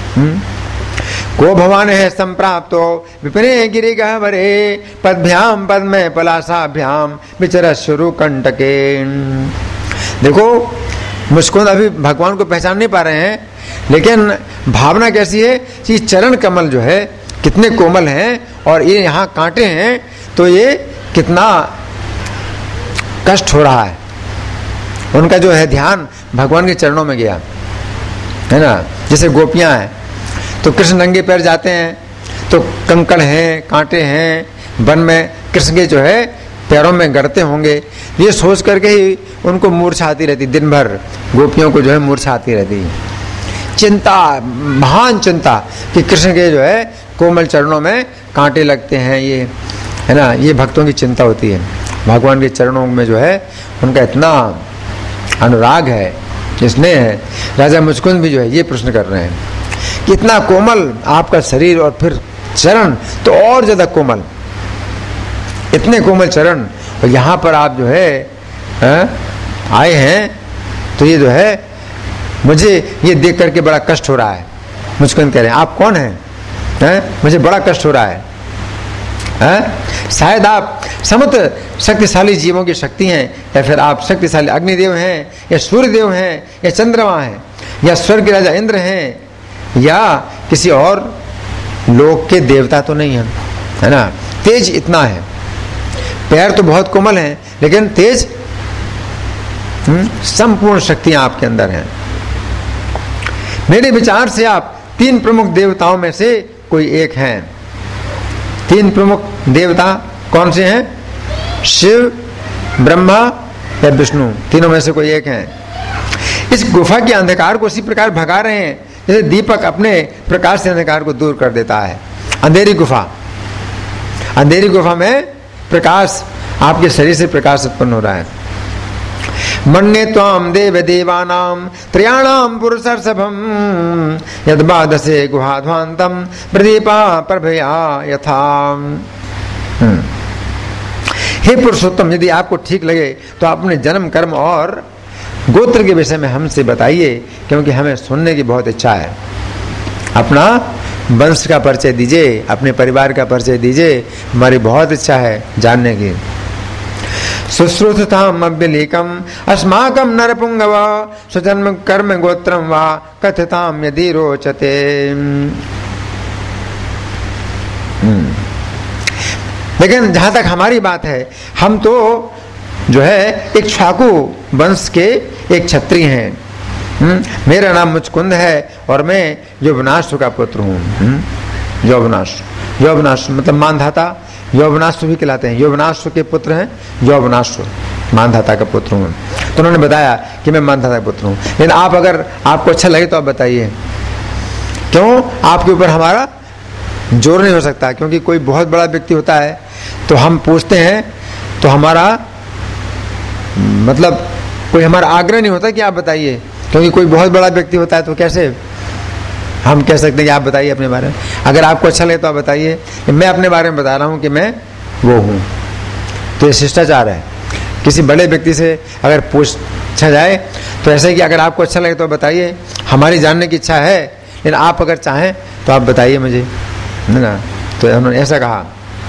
[SPEAKER 1] को भवान है संप्राप्तो विपिने गिरि गह्वरे पदभ्याम पद्मे पलासाभ्याम विचरत शुरु कंटके। देखो मुचकुंद अभी भगवान को पहचान नहीं पा रहे हैं, लेकिन भावना कैसी है कि चरण कमल जो है कितने कोमल हैं, और ये यहाँ कांटे हैं, तो ये कितना कष्ट हो रहा है। उनका जो है ध्यान भगवान के चरणों में गया, है ना। जैसे गोपियां हैं तो कृष्ण नंगे पैर जाते हैं, तो कंकड़ हैं, कांटे हैं, वन में कृष्ण के जो है पैरों में गड़ते होंगे, ये सोच करके ही उनको मूर्छा आती रहती, दिन भर गोपियों को जो है मूर्छा आती रहती। चिंता, महान चिंता कि कृष्ण के जो है कोमल चरणों में कांटे लगते हैं, ये है ना, ये भक्तों की चिंता होती है। भगवान के चरणों में जो है उनका इतना अनुराग है, स्नेह है। राजा मुचकुंद भी जो है ये प्रश्न कर रहे हैं कि इतना कोमल आपका शरीर और फिर चरण तो और ज्यादा कोमल, इतने कोमल चरण, और यहाँ पर आप जो है आए हैं, तो ये जो है मुझे ये देख करके बड़ा कष्ट हो रहा है। मुचकुंद कह रहे हैं आप कौन हैं? मुझे बड़ा कष्ट हो रहा है। शायद आप समुद्र शक्तिशाली जीवों की शक्ति हैं, या फिर आप शक्तिशाली अग्निदेव हैं, या सूर्यदेव हैं, या चंद्रमा हैं, या स्वर्ग के राजा इंद्र हैं, या किसी और लोक के देवता तो नहीं हैं, है ना। तेज इतना है, पैर तो बहुत कोमल हैं, लेकिन तेज, संपूर्ण शक्तियां आपके अंदर हैं। मेरे विचार से आप 3 प्रमुख देवताओं में से कोई एक हैं। 3 प्रमुख देवता कौन से हैं? शिव, ब्रह्मा या विष्णु, तीनों में से कोई एक हैं। इस गुफा के अंधकार को उसी प्रकार भगा रहे हैं जैसे दीपक अपने प्रकाश से अंधकार को दूर कर देता है। अंधेरी गुफा, अंधेरी गुफा में प्रकाश, आपके शरीर से प्रकाश उत्पन्न हो रहा है। मन्ये त्वाम देव देवानाम त्रयाणाम पुरुषर्षभम यद्बादसे गुहाध्वांतम प्रदीपा प्रभया यथा। हे पुरुषोत्तम, यदि आपको ठीक लगे तो आप अपने जन्म, कर्म और गोत्र के विषय में हमसे बताइए, क्योंकि हमें सुनने की बहुत इच्छा है। अपना वंश का परिचय दीजिए, अपने परिवार का परिचय दीजिए, हमारी बहुत इच्छा है जानने की। शुश्रूषताम अव्यलीकम अस्माकम नरपुंगव स्वजन्म कर्म गोत्रम वा कथताम यदि रोचते। लेकिन जहां तक हमारी बात है, हम तो जो है एक छाकू वंश के एक क्षत्रिय हैं। मेरा नाम मुचकुंद है और मैं यौवनाश्व का पुत्र हूँ। यौवनाश्व, यौवनाश्व मतलब मानधाता, यौवनाश्व भी कहलाते हैं। यौवनाश्व के पुत्र हैं यौवनाश्व, मानधाता का पुत्र हूँ। तो उन्होंने बताया कि मैं मानधाता का पुत्र हूँ। लेकिन आप, अगर आपको अच्छा लगे तो आप बताइए, क्यों आपके ऊपर हमारा जोर नहीं हो सकता। क्योंकि कोई बहुत बड़ा व्यक्ति होता है तो हम पूछते हैं तो हमारा मतलब कोई हमारा आग्रह नहीं होता कि आप बताइए, क्योंकि कोई बहुत बड़ा व्यक्ति होता है तो कैसे हम कह सकते हैं कि आप बताइए अपने बारे में। अगर आपको अच्छा लगे तो आप बताइए, मैं अपने बारे में बता रहा हूँ कि मैं वो हूँ। तो ये शिष्टाचार है। किसी बड़े व्यक्ति से अगर पूछा जाए तो ऐसे कि अगर आपको अच्छा लगे तो बताइए, हमारी जानने की इच्छा है, लेकिन आप अगर चाहें तो आप बताइए मुझे, है ना। तो उन्होंने ऐसा कहा।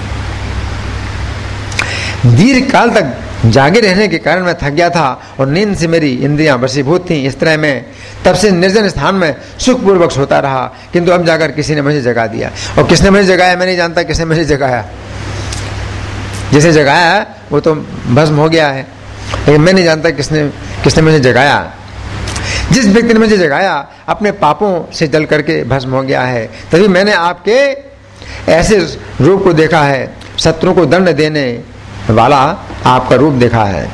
[SPEAKER 1] दीर्घ काल तक जागे रहने के कारण मैं थक गया था और नींद से मेरी इंद्रियां वशीभूत थीं। इस तरह मैं तब से निर्जन स्थान में सुखपूर्वक सोता रहा, किंतु अब जाकर किसी ने मुझे जगा दिया। और किसने मुझे जगाया मैं नहीं जानता, किसने मुझे जगाया। जिसे जगाया है वो तो भस्म हो गया है, लेकिन मैं नहीं जानता किसने मुझे जगाया। जिस व्यक्ति ने मुझे जगाया अपने पापों से जल करके भस्म हो गया है। तभी मैंने आपके ऐसे रूप को देखा है, शत्रुओं को दंड देने वाला आपका रूप देखा है।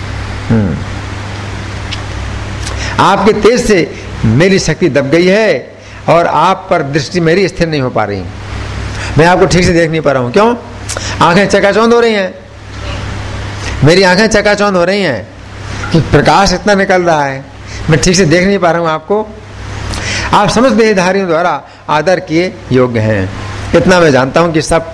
[SPEAKER 1] आपके तेज से मेरी शक्ति दब गई है और आप पर दृष्टि मेरी स्थिर नहीं हो पा रही। मैं आपको ठीक से देख नहीं पा रहा हूं। क्यों? आंखें चकाचौंध हो रही हैं, मेरी आंखें चकाचौंध हो रही हैं कि प्रकाश इतना निकल रहा है, मैं ठीक से देख नहीं पा रहा हूं आपको। आप समस्त देहधारियों द्वारा आदर किए योग्य हैं, इतना मैं जानता हूं कि सब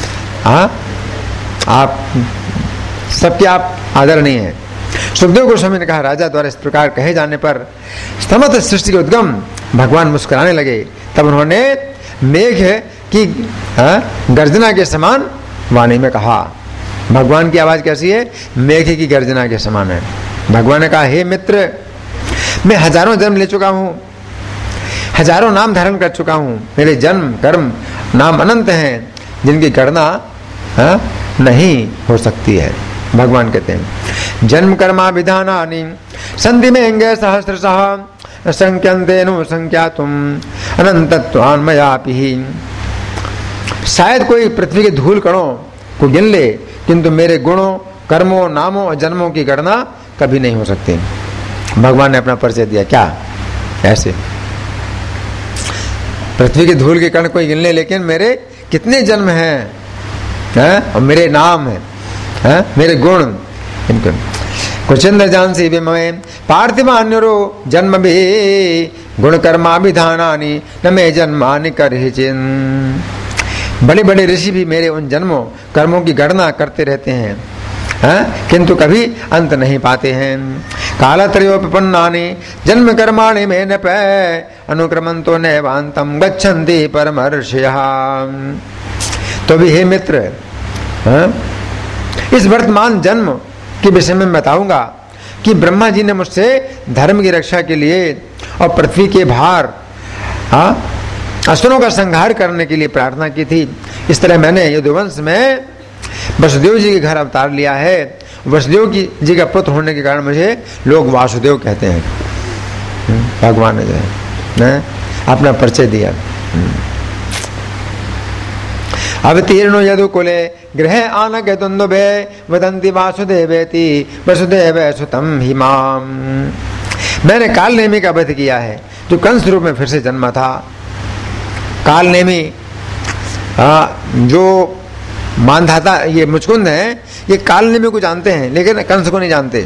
[SPEAKER 1] आप सबके आप आदरणीय हैं। सुखदेव गोस्वामी ने कहा, राजा द्वारा इस प्रकार कहे जाने पर समस्त सृष्टि के उद्गम भगवान मुस्कुराने लगे। तब उन्होंने मेघ की गर्जना के समान वाणी में कहा। भगवान की आवाज कैसी है? मेघ की गर्जना के समान है। भगवान ने कहा, हे मित्र, मैं हजारों जन्म ले चुका हूं, हजारों नाम धारण कर चुका हूं। मेरे जन्म कर्म नाम अनंत हैं, जिनकी गणना नहीं हो सकती है। भगवान कहते हैं, जन्म कर्मा विधानानि संधि में एंगे सहस्रशः संख्यन्तेनु संख्यातुम अनंतत्वान् मयापि। शायद कोई पृथ्वी के धूल कणों को गिन ले, किंतु मेरे गुणों कर्मों नामों और जन्मों की गणना कभी नहीं हो सकती। भगवान ने अपना परिचय दिया। क्या? ऐसे पृथ्वी के धूल के कण कोई गिन ले, लेकिन मेरे कितने जन्म हैं, और मेरे नाम है, मेरे गुण, इनको कुचिंद्र जान से विमय पार्थिवान्यरो जन्म भी गुण कर्माभिधानानि न मे जन्मानि करहिचिन। बड़े बड़े ऋषि भी मेरे उन जन्मों कर्मों की गणना करते रहते हैं, किंतु कभी अंत नहीं पाते हैं। कालत्रयोपन्नानि जन्म कर्माणि में न पै अनुक्रमंतो नैवांतम गच्छन्ति परमर्षयः। तो भी हे मित्र, इस वर्तमान जन्म के विषय में बताऊंगा कि ब्रह्मा जी ने मुझसे धर्म की रक्षा के लिए और पृथ्वी के भार असुरों का संहार करने के लिए प्रार्थना की थी। इस तरह मैंने यदुवंश में वसुदेव जी के घर अवतार लिया है। वसुदेव जी का पुत्र होने के कारण मुझे लोग वासुदेव कहते हैं। भगवान ने जो है अपना परिचय दिया। अवतीर्णो यदुकुले गृहे आनक दुन्दुभे वदन्ति वासुदेवेति वसुदेव सुतम हिमाम। मैंने कालनेमी का वध किया है, जो कंस रूप में फिर से जन्मा था। कालनेमी जो मानधाता ये मुचकुंद है, ये कालनेमी को जानते हैं, लेकिन कंस को नहीं जानते,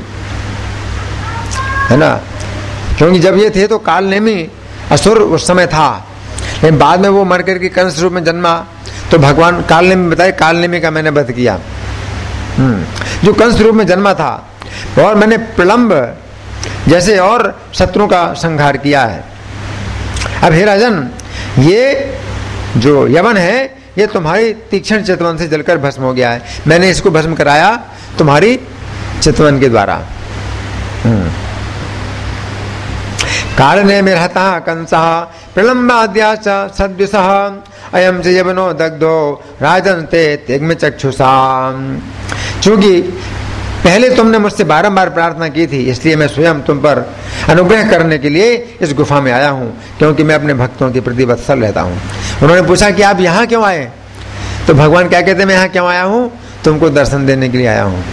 [SPEAKER 1] है ना। क्योंकि जब ये थे तो कालनेमी असुर उस समय था, लेकिन बाद में वो मर करके कंस रूप में जन्मा। तो भगवान कालनेमी बताए, कालनेमी का मैंने वध किया, जो कंस रूप में जन्मा था, और मैंने प्रलंब जैसे और शत्रुओं का संहार किया है। अब हे राजन, ये जो यवन है, ये तुम्हारी तीक्ष्ण चितवन से जलकर भस्म हो गया है। मैंने इसको भस्म कराया तुम्हारी चितवन के द्वारा। कालने में रहता कंसः प्रलंबाद्याश्च सद्विषः अयम च यवनो दग्धो राजन ते तिग्म चक्षुषा। चूंकि पहले तुमने मुझसे बारंबार प्रार्थना की थी, इसलिए मैं स्वयं तुम पर अनुग्रह करने के लिए इस गुफा में आया हूँ, क्योंकि मैं अपने भक्तों के प्रति वत्सल रहता हूँ। उन्होंने पूछा कि आप यहाँ क्यों आए? तो भगवान क्या कहते हैं, मैं यहाँ क्यों आया हूँ? तुमको दर्शन देने के लिए आया हूँ।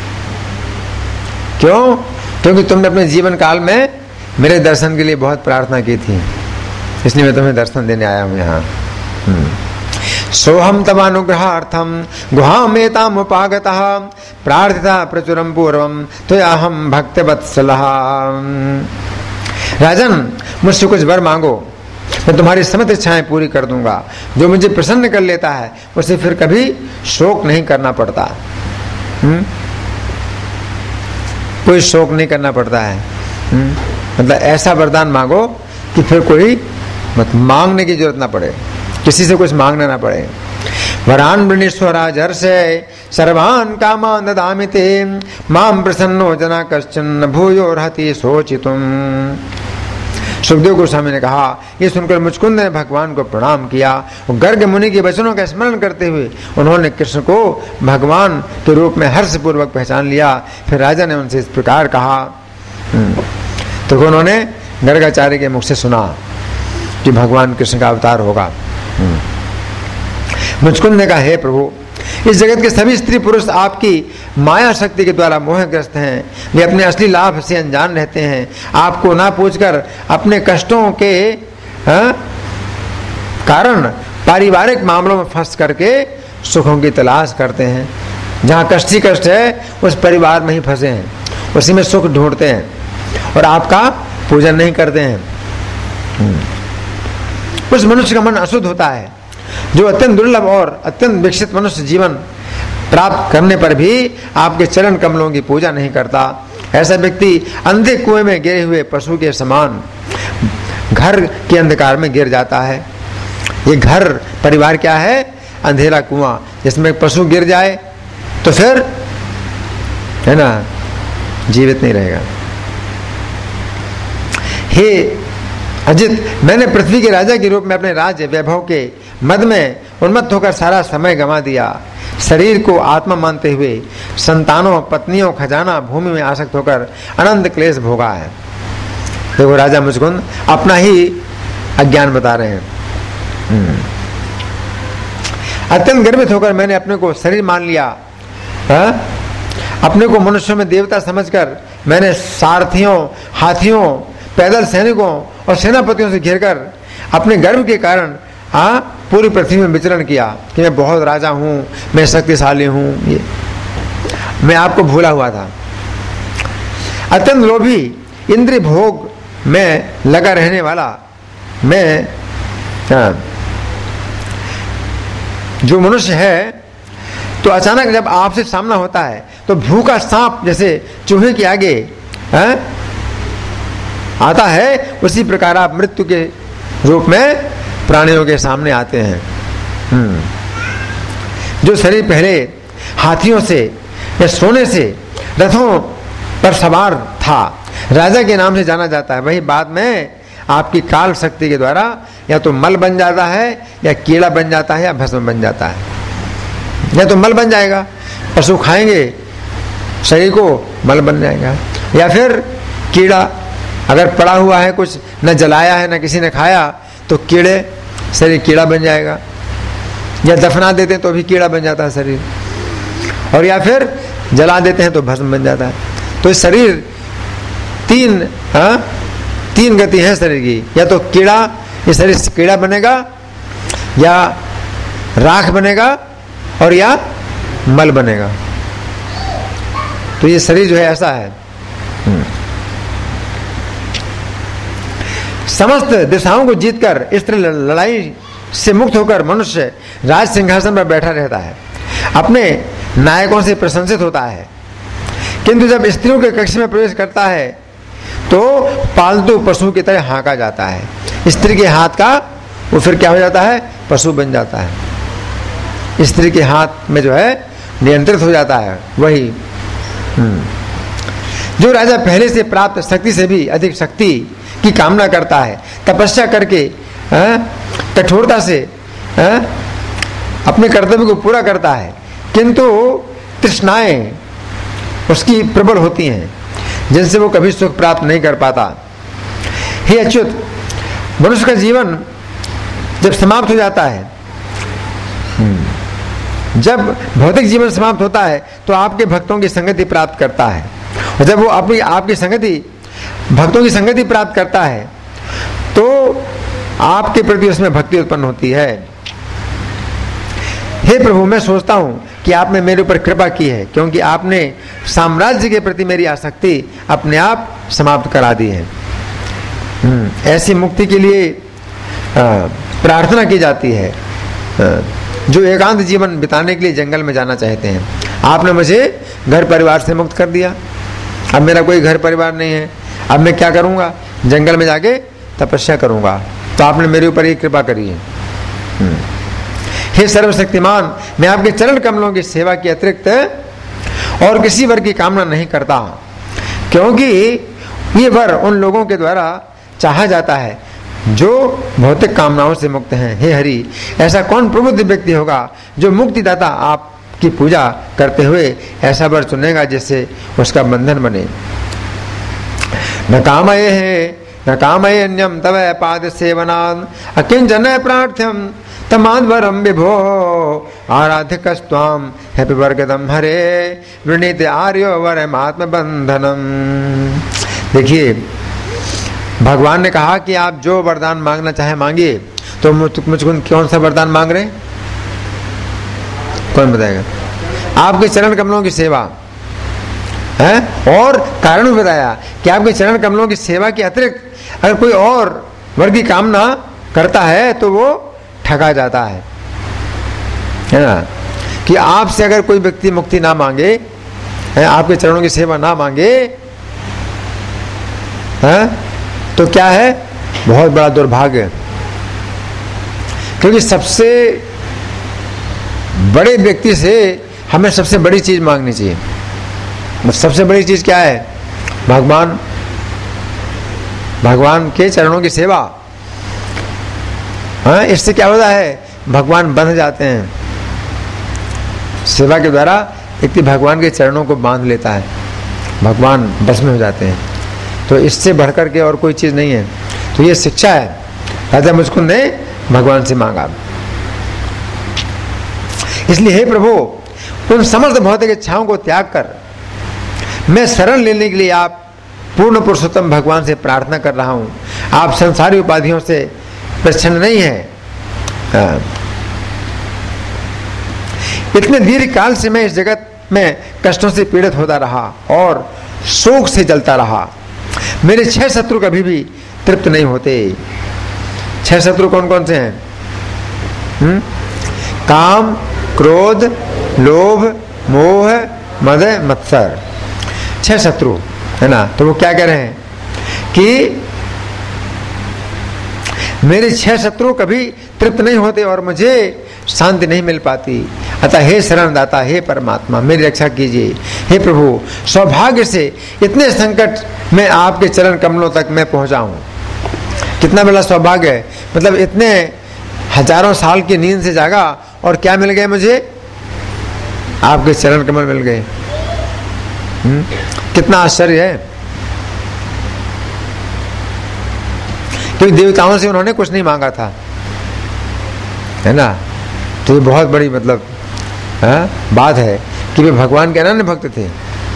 [SPEAKER 1] क्यों? क्योंकि तुमने अपने जीवन काल में मेरे दर्शन के लिए बहुत प्रार्थना की थी, इसलिए मैं तुम्हें दर्शन देने आया हूँ यहाँ। सोहम तवानुग्रहार्थम गुहामेताम उपागतः प्रार्थिता प्रचुरम पूर्वम त्वयाहम भक्तवत्सलः। राजन, मुझसे कुछ वर मांगो, मैं तुम्हारी समस्त इच्छाएं पूरी कर दूंगा। जो मुझे प्रसन्न कर लेता है उसे फिर कभी शोक नहीं करना पड़ता। कोई शोक नहीं करना पड़ता है। मतलब ऐसा वरदान मांगो कि फिर कोई मत मांगने की जरूरत ना पड़े, किसी से कुछ मांगना ना पड़े। वरान वृणीश्वराजर से सर्वान कामान ददामि ते माम प्रसन्नो जना कश्चन भूयो रहति सोचितुम। सुखदेव गोस्वामी ने कहा, ये सुनकर मुचकुंद ने भगवान को प्रणाम किया। गर्ग मुनि के वचनों का स्मरण करते हुए उन्होंने कृष्ण को भगवान के रूप में हर्षपूर्वक पहचान लिया। फिर राजा ने उनसे इस प्रकार कहा, तो उन्होंने गर्गाचार्य के मुख से सुना कि भगवान कृष्ण का अवतार होगा। मुचकुंद ने कहा, हे प्रभु, इस जगत के सभी स्त्री पुरुष आपकी माया शक्ति के द्वारा मोहग्रस्त हैं। वे अपने असली लाभ से अनजान रहते हैं। आपको ना पूछकर अपने कष्टों के कारण पारिवारिक मामलों में फंस करके सुखों की तलाश करते हैं। जहाँ कष्ट ही कष्ट है उस परिवार में ही फंसे हैं, उसी में सुख ढूंढते हैं और आपका पूजन नहीं करते हैं। उस मनुष्य का मन अशुद्ध होता है जो अत्यंत दुर्लभ और अत्यंत विकसित मनुष्य जीवन प्राप्त करने पर भी आपके चरण कमलों की पूजा नहीं करता। ऐसा व्यक्ति अंधे कुएं में गिरे हुए पशु के समान घर के अंधकार में गिर जाता है। ये घर परिवार क्या है? अंधेरा कुआं, जिसमें पशु गिर जाए तो फिर है ना, जीवित नहीं रहेगा। हे अजित, मैंने पृथ्वी के राजा के रूप में अपने राज्य वैभव के मद में उन्मत्त होकर सारा समय गंवा दिया। शरीर को आत्मा मानते हुए संतानों, पत्नियों, खजाना, भूमि में आसक्त होकर अनंत क्लेश भोगा है। देखो राजा मुचकुंद अपना ही अज्ञान बता रहे हैं। अत्यंत गर्वित होकर मैंने अपने को शरीर मान लिया। अपने को मनुष्यों में देवता समझकर मैंने सारथियों, हाथियों, पैदल सैनिकों और सेनापतियों से घिरकर अपने गर्व के कारण पूरी पृथ्वी में विचरण किया कि मैं बहुत राजा हूं, मैं शक्तिशाली हूं। ये मैं आपको भूला हुआ था। अत्यंत लोभी, इंद्रिय भोग में लगा रहने वाला मैं जो मनुष्य है, तो अचानक जब आपसे सामना होता है तो भूखा सांप जैसे चूहे के आगे आता है, उसी प्रकार आप मृत्यु के रूप में प्राणियों के सामने आते हैं। जो शरीर पहले हाथियों से या सोने से रथों पर सवार था, राजा के नाम से जाना जाता है, वही बाद में आपकी काल शक्ति के द्वारा या तो मल बन जाता है, या कीड़ा बन जाता है, या भस्म बन जाता है। या तो मल बन जाएगा, पशु खाएंगे शरीर को, मल बन जाएगा, या फिर कीड़ा अगर पड़ा हुआ है, कुछ न जलाया है न किसी ने खाया, तो कीड़े शरीर कीड़ा बन जाएगा। या दफना देते हैं तो भी कीड़ा बन जाता है शरीर, और या फिर जला देते हैं तो भस्म बन जाता है। तो शरीर तीन गति है शरीर की, या तो कीड़ा, ये शरीर कीड़ा बनेगा, या राख बनेगा, और या मल बनेगा। तो ये शरीर जो है ऐसा है। समस्त दिशाओं को जीतकर इस तरह लड़ाई से मुक्त होकर मनुष्य राज सिंहासन पर बैठा रहता है, अपने नायकों से प्रशंसित होता है। किंतु जब स्त्रियों के कक्ष में प्रवेश करता है तो पालतू पशु की तरह हाँका जाता है। स्त्री के हाथ का वो फिर क्या हो जाता है? पशु बन जाता है। स्त्री के हाथ में जो है नियंत्रित हो जाता है वही। जो राजा पहले से प्राप्त शक्ति से भी अधिक शक्ति की कामना करता है, तपस्या करके कठोरता से अपने कर्तव्य को पूरा करता है, किंतु तृष्णाएं उसकी प्रबल होती हैं, जिनसे वो कभी सुख प्राप्त नहीं कर पाता। हे अच्युत, मनुष्य का जीवन जब समाप्त हो जाता है, जब भौतिक जीवन समाप्त होता है, तो आपके भक्तों की संगति प्राप्त करता है, और जब वो आपकी संगति, भक्तों की संगति प्राप्त करता है, तो आपके प्रति उसमें भक्ति उत्पन्न होती है। हे प्रभु, मैं सोचता हूँ कि आपने मेरे ऊपर कृपा की है, क्योंकि आपने साम्राज्य के प्रति मेरी आसक्ति अपने आप समाप्त करा दी है। ऐसी मुक्ति के लिए प्रार्थना की जाती है जो एकांत जीवन बिताने के लिए जंगल में जाना चाहते हैं। आपने मुझे घर परिवार से मुक्त कर दिया, अब मेरा कोई घर परिवार नहीं है, अब मैं क्या करूँगा? जंगल में जाके तपस्या करूँगा। तो आपने मेरे ऊपर ये कृपा करी है। हे सर्वशक्तिमान, मैं आपके चरण कमलों की सेवा के अतिरिक्त और किसी वर की कामना नहीं करता, क्योंकि ये वर उन लोगों के द्वारा चाहा जाता है जो भौतिक कामनाओं से मुक्त हैं। हे हरि, ऐसा कौन प्रबुद्ध व्यक्ति होगा जो मुक्तिदाता आपकी पूजा करते हुए ऐसा वर चुनेगा जिससे उसका बंधन बने। न कामये है न कामये अन्यम तव पाद सेवनान अकिंचन प्रार्थ्यम तमाद्वरम विभो आराधिकस्त्वाम हैप्पी वर्गदम हरे वृणीत आर्यो वरमात्म बंधनम। देखिए, भगवान ने कहा कि आप जो वरदान मांगना चाहे मांगिए। तो मुझको कौन सा वरदान मांग रहे? कौन बताएगा? आपके चरण कमलों की सेवा है, और कारण भी बताया कि आपके चरण कमलों की सेवा के अतिरिक्त अगर कोई और वर की कामना करता है तो वो ठगा जाता है ना। कि आपसे अगर कोई व्यक्ति मुक्ति ना मांगे, आपके चरणों की सेवा ना मांगे, तो क्या है? बहुत बड़ा दुर्भाग्य। क्योंकि सबसे बड़े व्यक्ति से हमें सबसे बड़ी चीज मांगनी चाहिए। सबसे बड़ी चीज क्या है? भगवान के चरणों की सेवा। इससे क्या होता है? भगवान बंध जाते हैं। सेवा के द्वारा व्यक्ति भगवान के चरणों को बांध लेता है, भगवान बस में हो जाते हैं। तो इससे बढ़कर के और कोई चीज नहीं है। तो ये शिक्षा है। राजा मुझकुंद ने भगवान से मांगा। इसलिए हे प्रभु, उन समस्त भौतिक इच्छाओं को त्याग कर मैं शरण लेने के लिए आप पूर्ण पुरुषोत्तम भगवान से प्रार्थना कर रहा हूं। आप संसारी उपाधियों से प्रसन्न नहीं है। इतने दीर्घ काल से मैं इस जगत में कष्टों से पीड़ित होता रहा और शोक से जलता रहा। मेरे 6 शत्रु कभी भी तृप्त नहीं होते। 6 शत्रु कौन कौन से हैं? काम, क्रोध, लोभ, मोह, मद, मत्सर। 6 शत्रु है ना। तो वो क्या कह रहे हैं कि मेरे 6 शत्रु कभी तृप्त नहीं होते और मुझे शांति नहीं मिल पाती। अतः हे शरणदाता, हे परमात्मा, मेरी रक्षा कीजिए। हे प्रभु, सौभाग्य से इतने संकट में आपके चरण कमलों तक मैं पहुंचा हूं। कितना बड़ा सौभाग्य है। मतलब इतने हजारों साल की नींद से जागा और क्या मिल गए मुझे? आपके चरण कमल मिल गए। कितना आश्चर्य है। क्योंकि देवताओं से उन्होंने कुछ नहीं मांगा था, है ना। तो ये बहुत बड़ी मतलब बात है कि वे भगवान के अनन्य भक्त थे।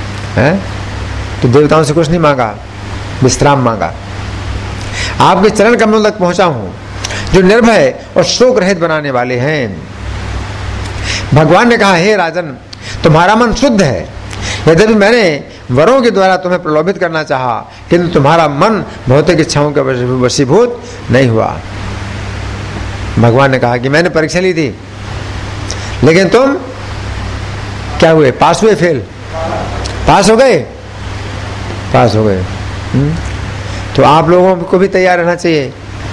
[SPEAKER 1] तो देवताओं से कुछ नहीं मांगा, विश्राम मांगा। आपके चरण कमलों तक पहुंचा हूं जो निर्भय और शोक रहित बनाने वाले हैं। भगवान ने कहा, हे राजन, तुम्हारा मन शुद्ध है। यद्यपि मैंने वरों के द्वारा तुम्हें प्रलोभित करना चाहा, किंतु तुम्हारा मन भौतिक इच्छाओं का वशीभूत नहीं हुआ। भगवान ने कहा कि मैंने परीक्षा ली थी, लेकिन तुम क्या हुए? पास हुए? फेल? पास हो गए? पास हो गए। तो आप लोगों को भी तैयार रहना चाहिए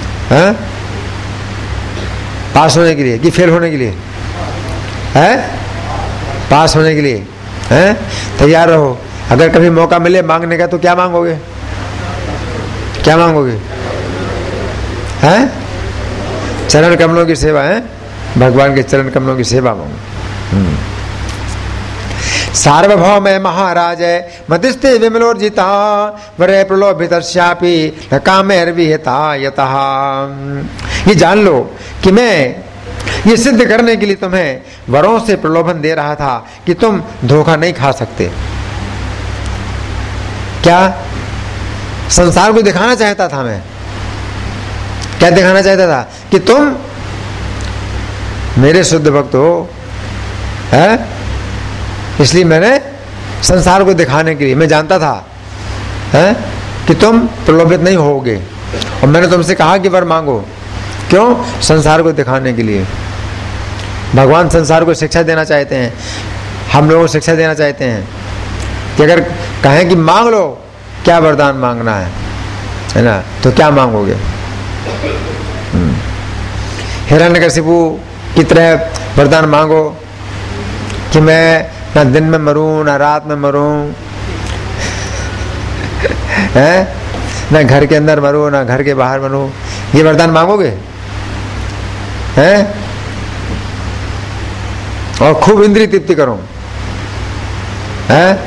[SPEAKER 1] पास होने के लिए कि फेल होने के लिए? पास होने के लिए तैयार रहो। अगर कभी मौका मिले मांगने का तो क्या मांगोगे? क्या मांगोगे? चरण कमलों की सेवा है। भगवान के चरण कमलों की सेवा मांगो। सार्वभौम महाराज मतिस्ते विमलोर्जिता वरे प्रलोभितस्यापि न कामैर्विहिता यतः। ये जान लो कि मैं ये सिद्ध करने के लिए तुम्हें वरों से प्रलोभन दे रहा था कि तुम धोखा नहीं खा सकते। क्या संसार को दिखाना चाहता था मैं? क्या दिखाना चाहता था? कि तुम मेरे शुद्ध भक्त हो, है? इसलिए मैंने संसार को दिखाने के लिए, मैं जानता था है कि तुम प्रलोभित नहीं होगे, और मैंने तुमसे कहा कि वर मांगो। क्यों? संसार को दिखाने के लिए। भगवान संसार को शिक्षा देना चाहते हैं, हम लोगों को शिक्षा देना चाहते हैं कि अगर कहें कि मांग लो, क्या वरदान मांगना है ना, तो क्या मांगोगे? हिरण्यकशिपु की तरह वरदान मांगो कि मैं ना दिन में मरूं ना रात में मरूं, है ना घर के अंदर मरूं ना घर के बाहर मरूं, ये वरदान मांगोगे? हैं? और खूब इंद्रिय तृप्ति करो, है?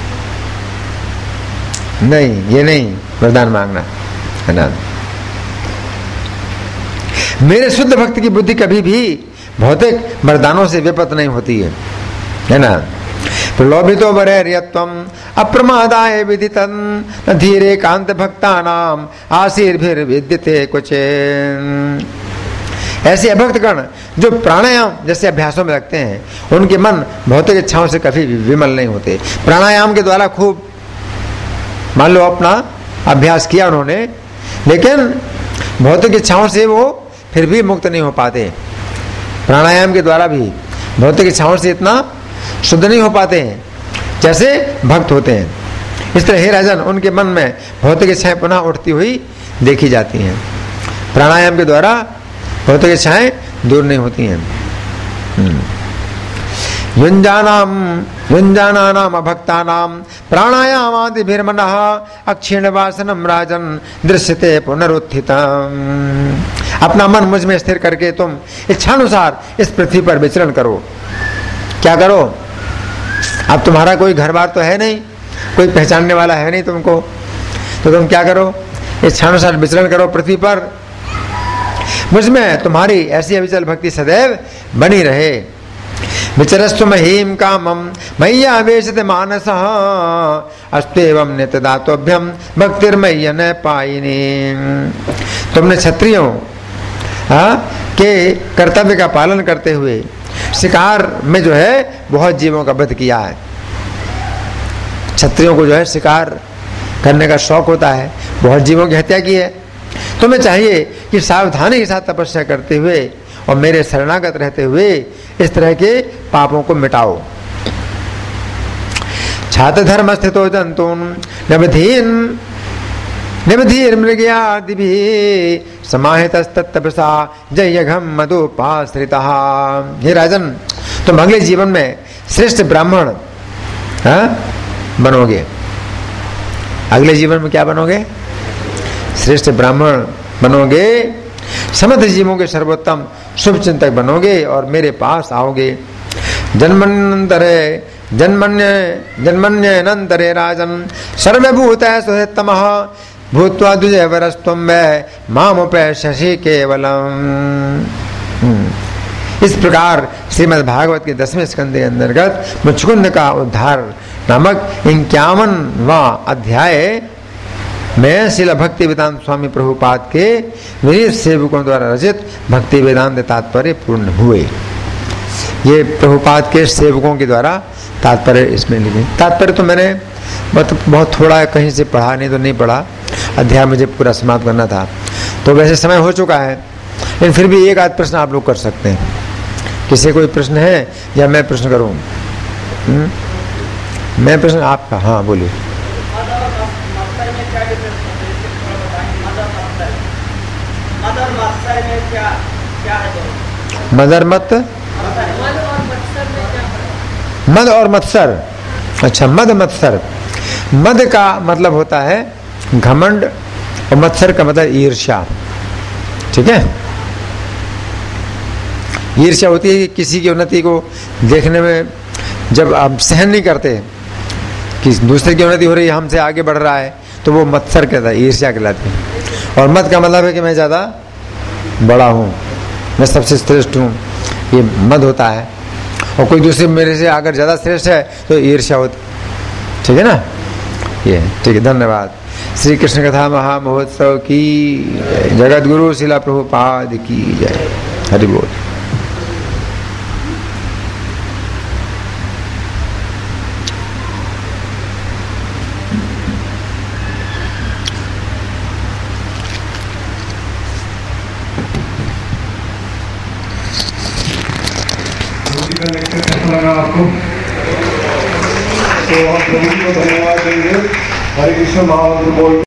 [SPEAKER 1] नहीं, ये नहीं वरदान मांगना है ना। मेरे शुद्ध भक्त की बुद्धि कभी भी भौतिक वरदानों से विपत नहीं होती है ना। प्रलोभितो वरैर्यत्वम अप्रमादाय विदितं न धीरे कांत भक्तानाम आशीर्भिर्विद्यते कुछ। ऐसे अभक्त गण जो प्राणायाम जैसे अभ्यासों में लगते हैं, उनके मन भौतिक इच्छाओं से कभी विमल नहीं होते। प्राणायाम के द्वारा खूब मान लो अपना अभ्यास किया उन्होंने, लेकिन भौतिक इच्छाओं से वो फिर भी मुक्त नहीं हो पाते। प्राणायाम के द्वारा भी भौतिक इच्छाओं से इतना शुद्ध नहीं हो पाते हैं जैसे भक्त होते हैं। इस तरह हे राजन, उनके मन में भौतिक इच्छाएं पुनः उठती हुई देखी जाती हैं। प्राणायाम के द्वारा भौतिक इच्छाएं दूर नहीं होती हैं। युञ्जानानाम अभक्तानाम प्राणायामादिभिर्मनः अक्षीण वासनम राजन दृश्यते पुनरुत्थितम्। अपना मन मुझ में स्थिर करके तुम इच्छानुसार इस पृथ्वी पर विचरण करो। क्या करो? अब तुम्हारा कोई घर बार तो है नहीं, कोई पहचानने वाला है नहीं तुमको, तो तुम क्या करो? इच्छानुसार विचरण करो पृथ्वी पर। मुझमें तुम्हारी ऐसी अविचल भक्ति सदैव बनी रहे। विचरस्तु महीम कामम मय्या वेशते मानसः अस्तेवं नित्यदातोभ्यम भक्तिर्मय्य न पायिनी। तुमने क्षत्रियों के कर्तव्य का पालन करते हुए शिकार में जो है बहुत जीवों का वध किया है। क्षत्रियों को जो है शिकार करने का शौक होता है, बहुत जीवों की हत्या की है। तुम्हें चाहिए कि सावधानी के साथ तपस्या करते हुए और मेरे शरणागत रहते हुए इस तरह के पापों को मिटाओ। छात्र धर्म स्थितो जंतून निबधीर्मृगयादिभिः समाहितस्तत्तपसा जयघम मधुपाश्रितः। हे राजन, तुम अगले जीवन में श्रेष्ठ ब्राह्मण बनोगे। अगले जीवन में क्या बनोगे? श्रेष्ठ ब्राह्मण बनोगे, समस्त जीवों के सर्वोत्तम शुभ चिंतक बनोगे और मेरे पास आओगे। जन्मन्यनंतरे राजन सर्वभूत सुहृत्तमः भूत्वा द्विजवरस्त्वं वै मामुपैष्यसि केवलम्। इस प्रकार श्रीमद् भागवत के 10वें स्कंद के अंतर्गत मुचकुंद का उद्धार नामक 51वां अध्याय में श्रील भक्ति वेदांत स्वामी प्रभुपाद के विनीत सेवकों द्वारा रचित भक्ति वेदांत तात्पर्य पूर्ण हुए। ये प्रभुपाद के सेवकों के द्वारा तात्पर्य इसमें लिखे। तात्पर्य तो मैंने बहुत थोड़ा कहीं से पढ़ा, नहीं तो नहीं पढ़ा। अध्याय मुझे पूरा समाप्त करना था, तो वैसे समय हो चुका है, लेकिन फिर भी एक आध प्रश्न आप लोग कर सकते हैं। किसी कोई प्रश्न है या मैं प्रश्न करूं? मैं प्रश्न आपका? हाँ बोलिए। मदर मत मद और मत्सर। अच्छा, मद मत्सर। मद का मतलब होता है घमंड और मत्सर का मतलब ईर्ष्या। ठीक है, ईर्ष्या होती है कि किसी की उन्नति को देखने में जब आप सहन नहीं करते कि दूसरे की उन्नति हो रही है, हमसे आगे बढ़ रहा है, तो वो मत्सर कहता है, ईर्ष्या कहलाती है। और मद का मतलब है कि मैं ज्यादा बड़ा हूँ, मैं सबसे श्रेष्ठ हूँ, ये मद होता है। और कोई दूसरे मेरे से अगर ज्यादा श्रेष्ठ है तो ईर्ष्या होती। ठीक है ना, ये ठीक है। धन्यवाद। श्री कृष्ण कथा महामहोत्सव की जगत गुरु श्रील प्रभुपाद की जय। हरि बोल।
[SPEAKER 2] का लेक्चर कैसा लगा आपको? तो हम प्रभु जी को धन्यवाद देंगे। हरे कृष्ण महामंत्र बोल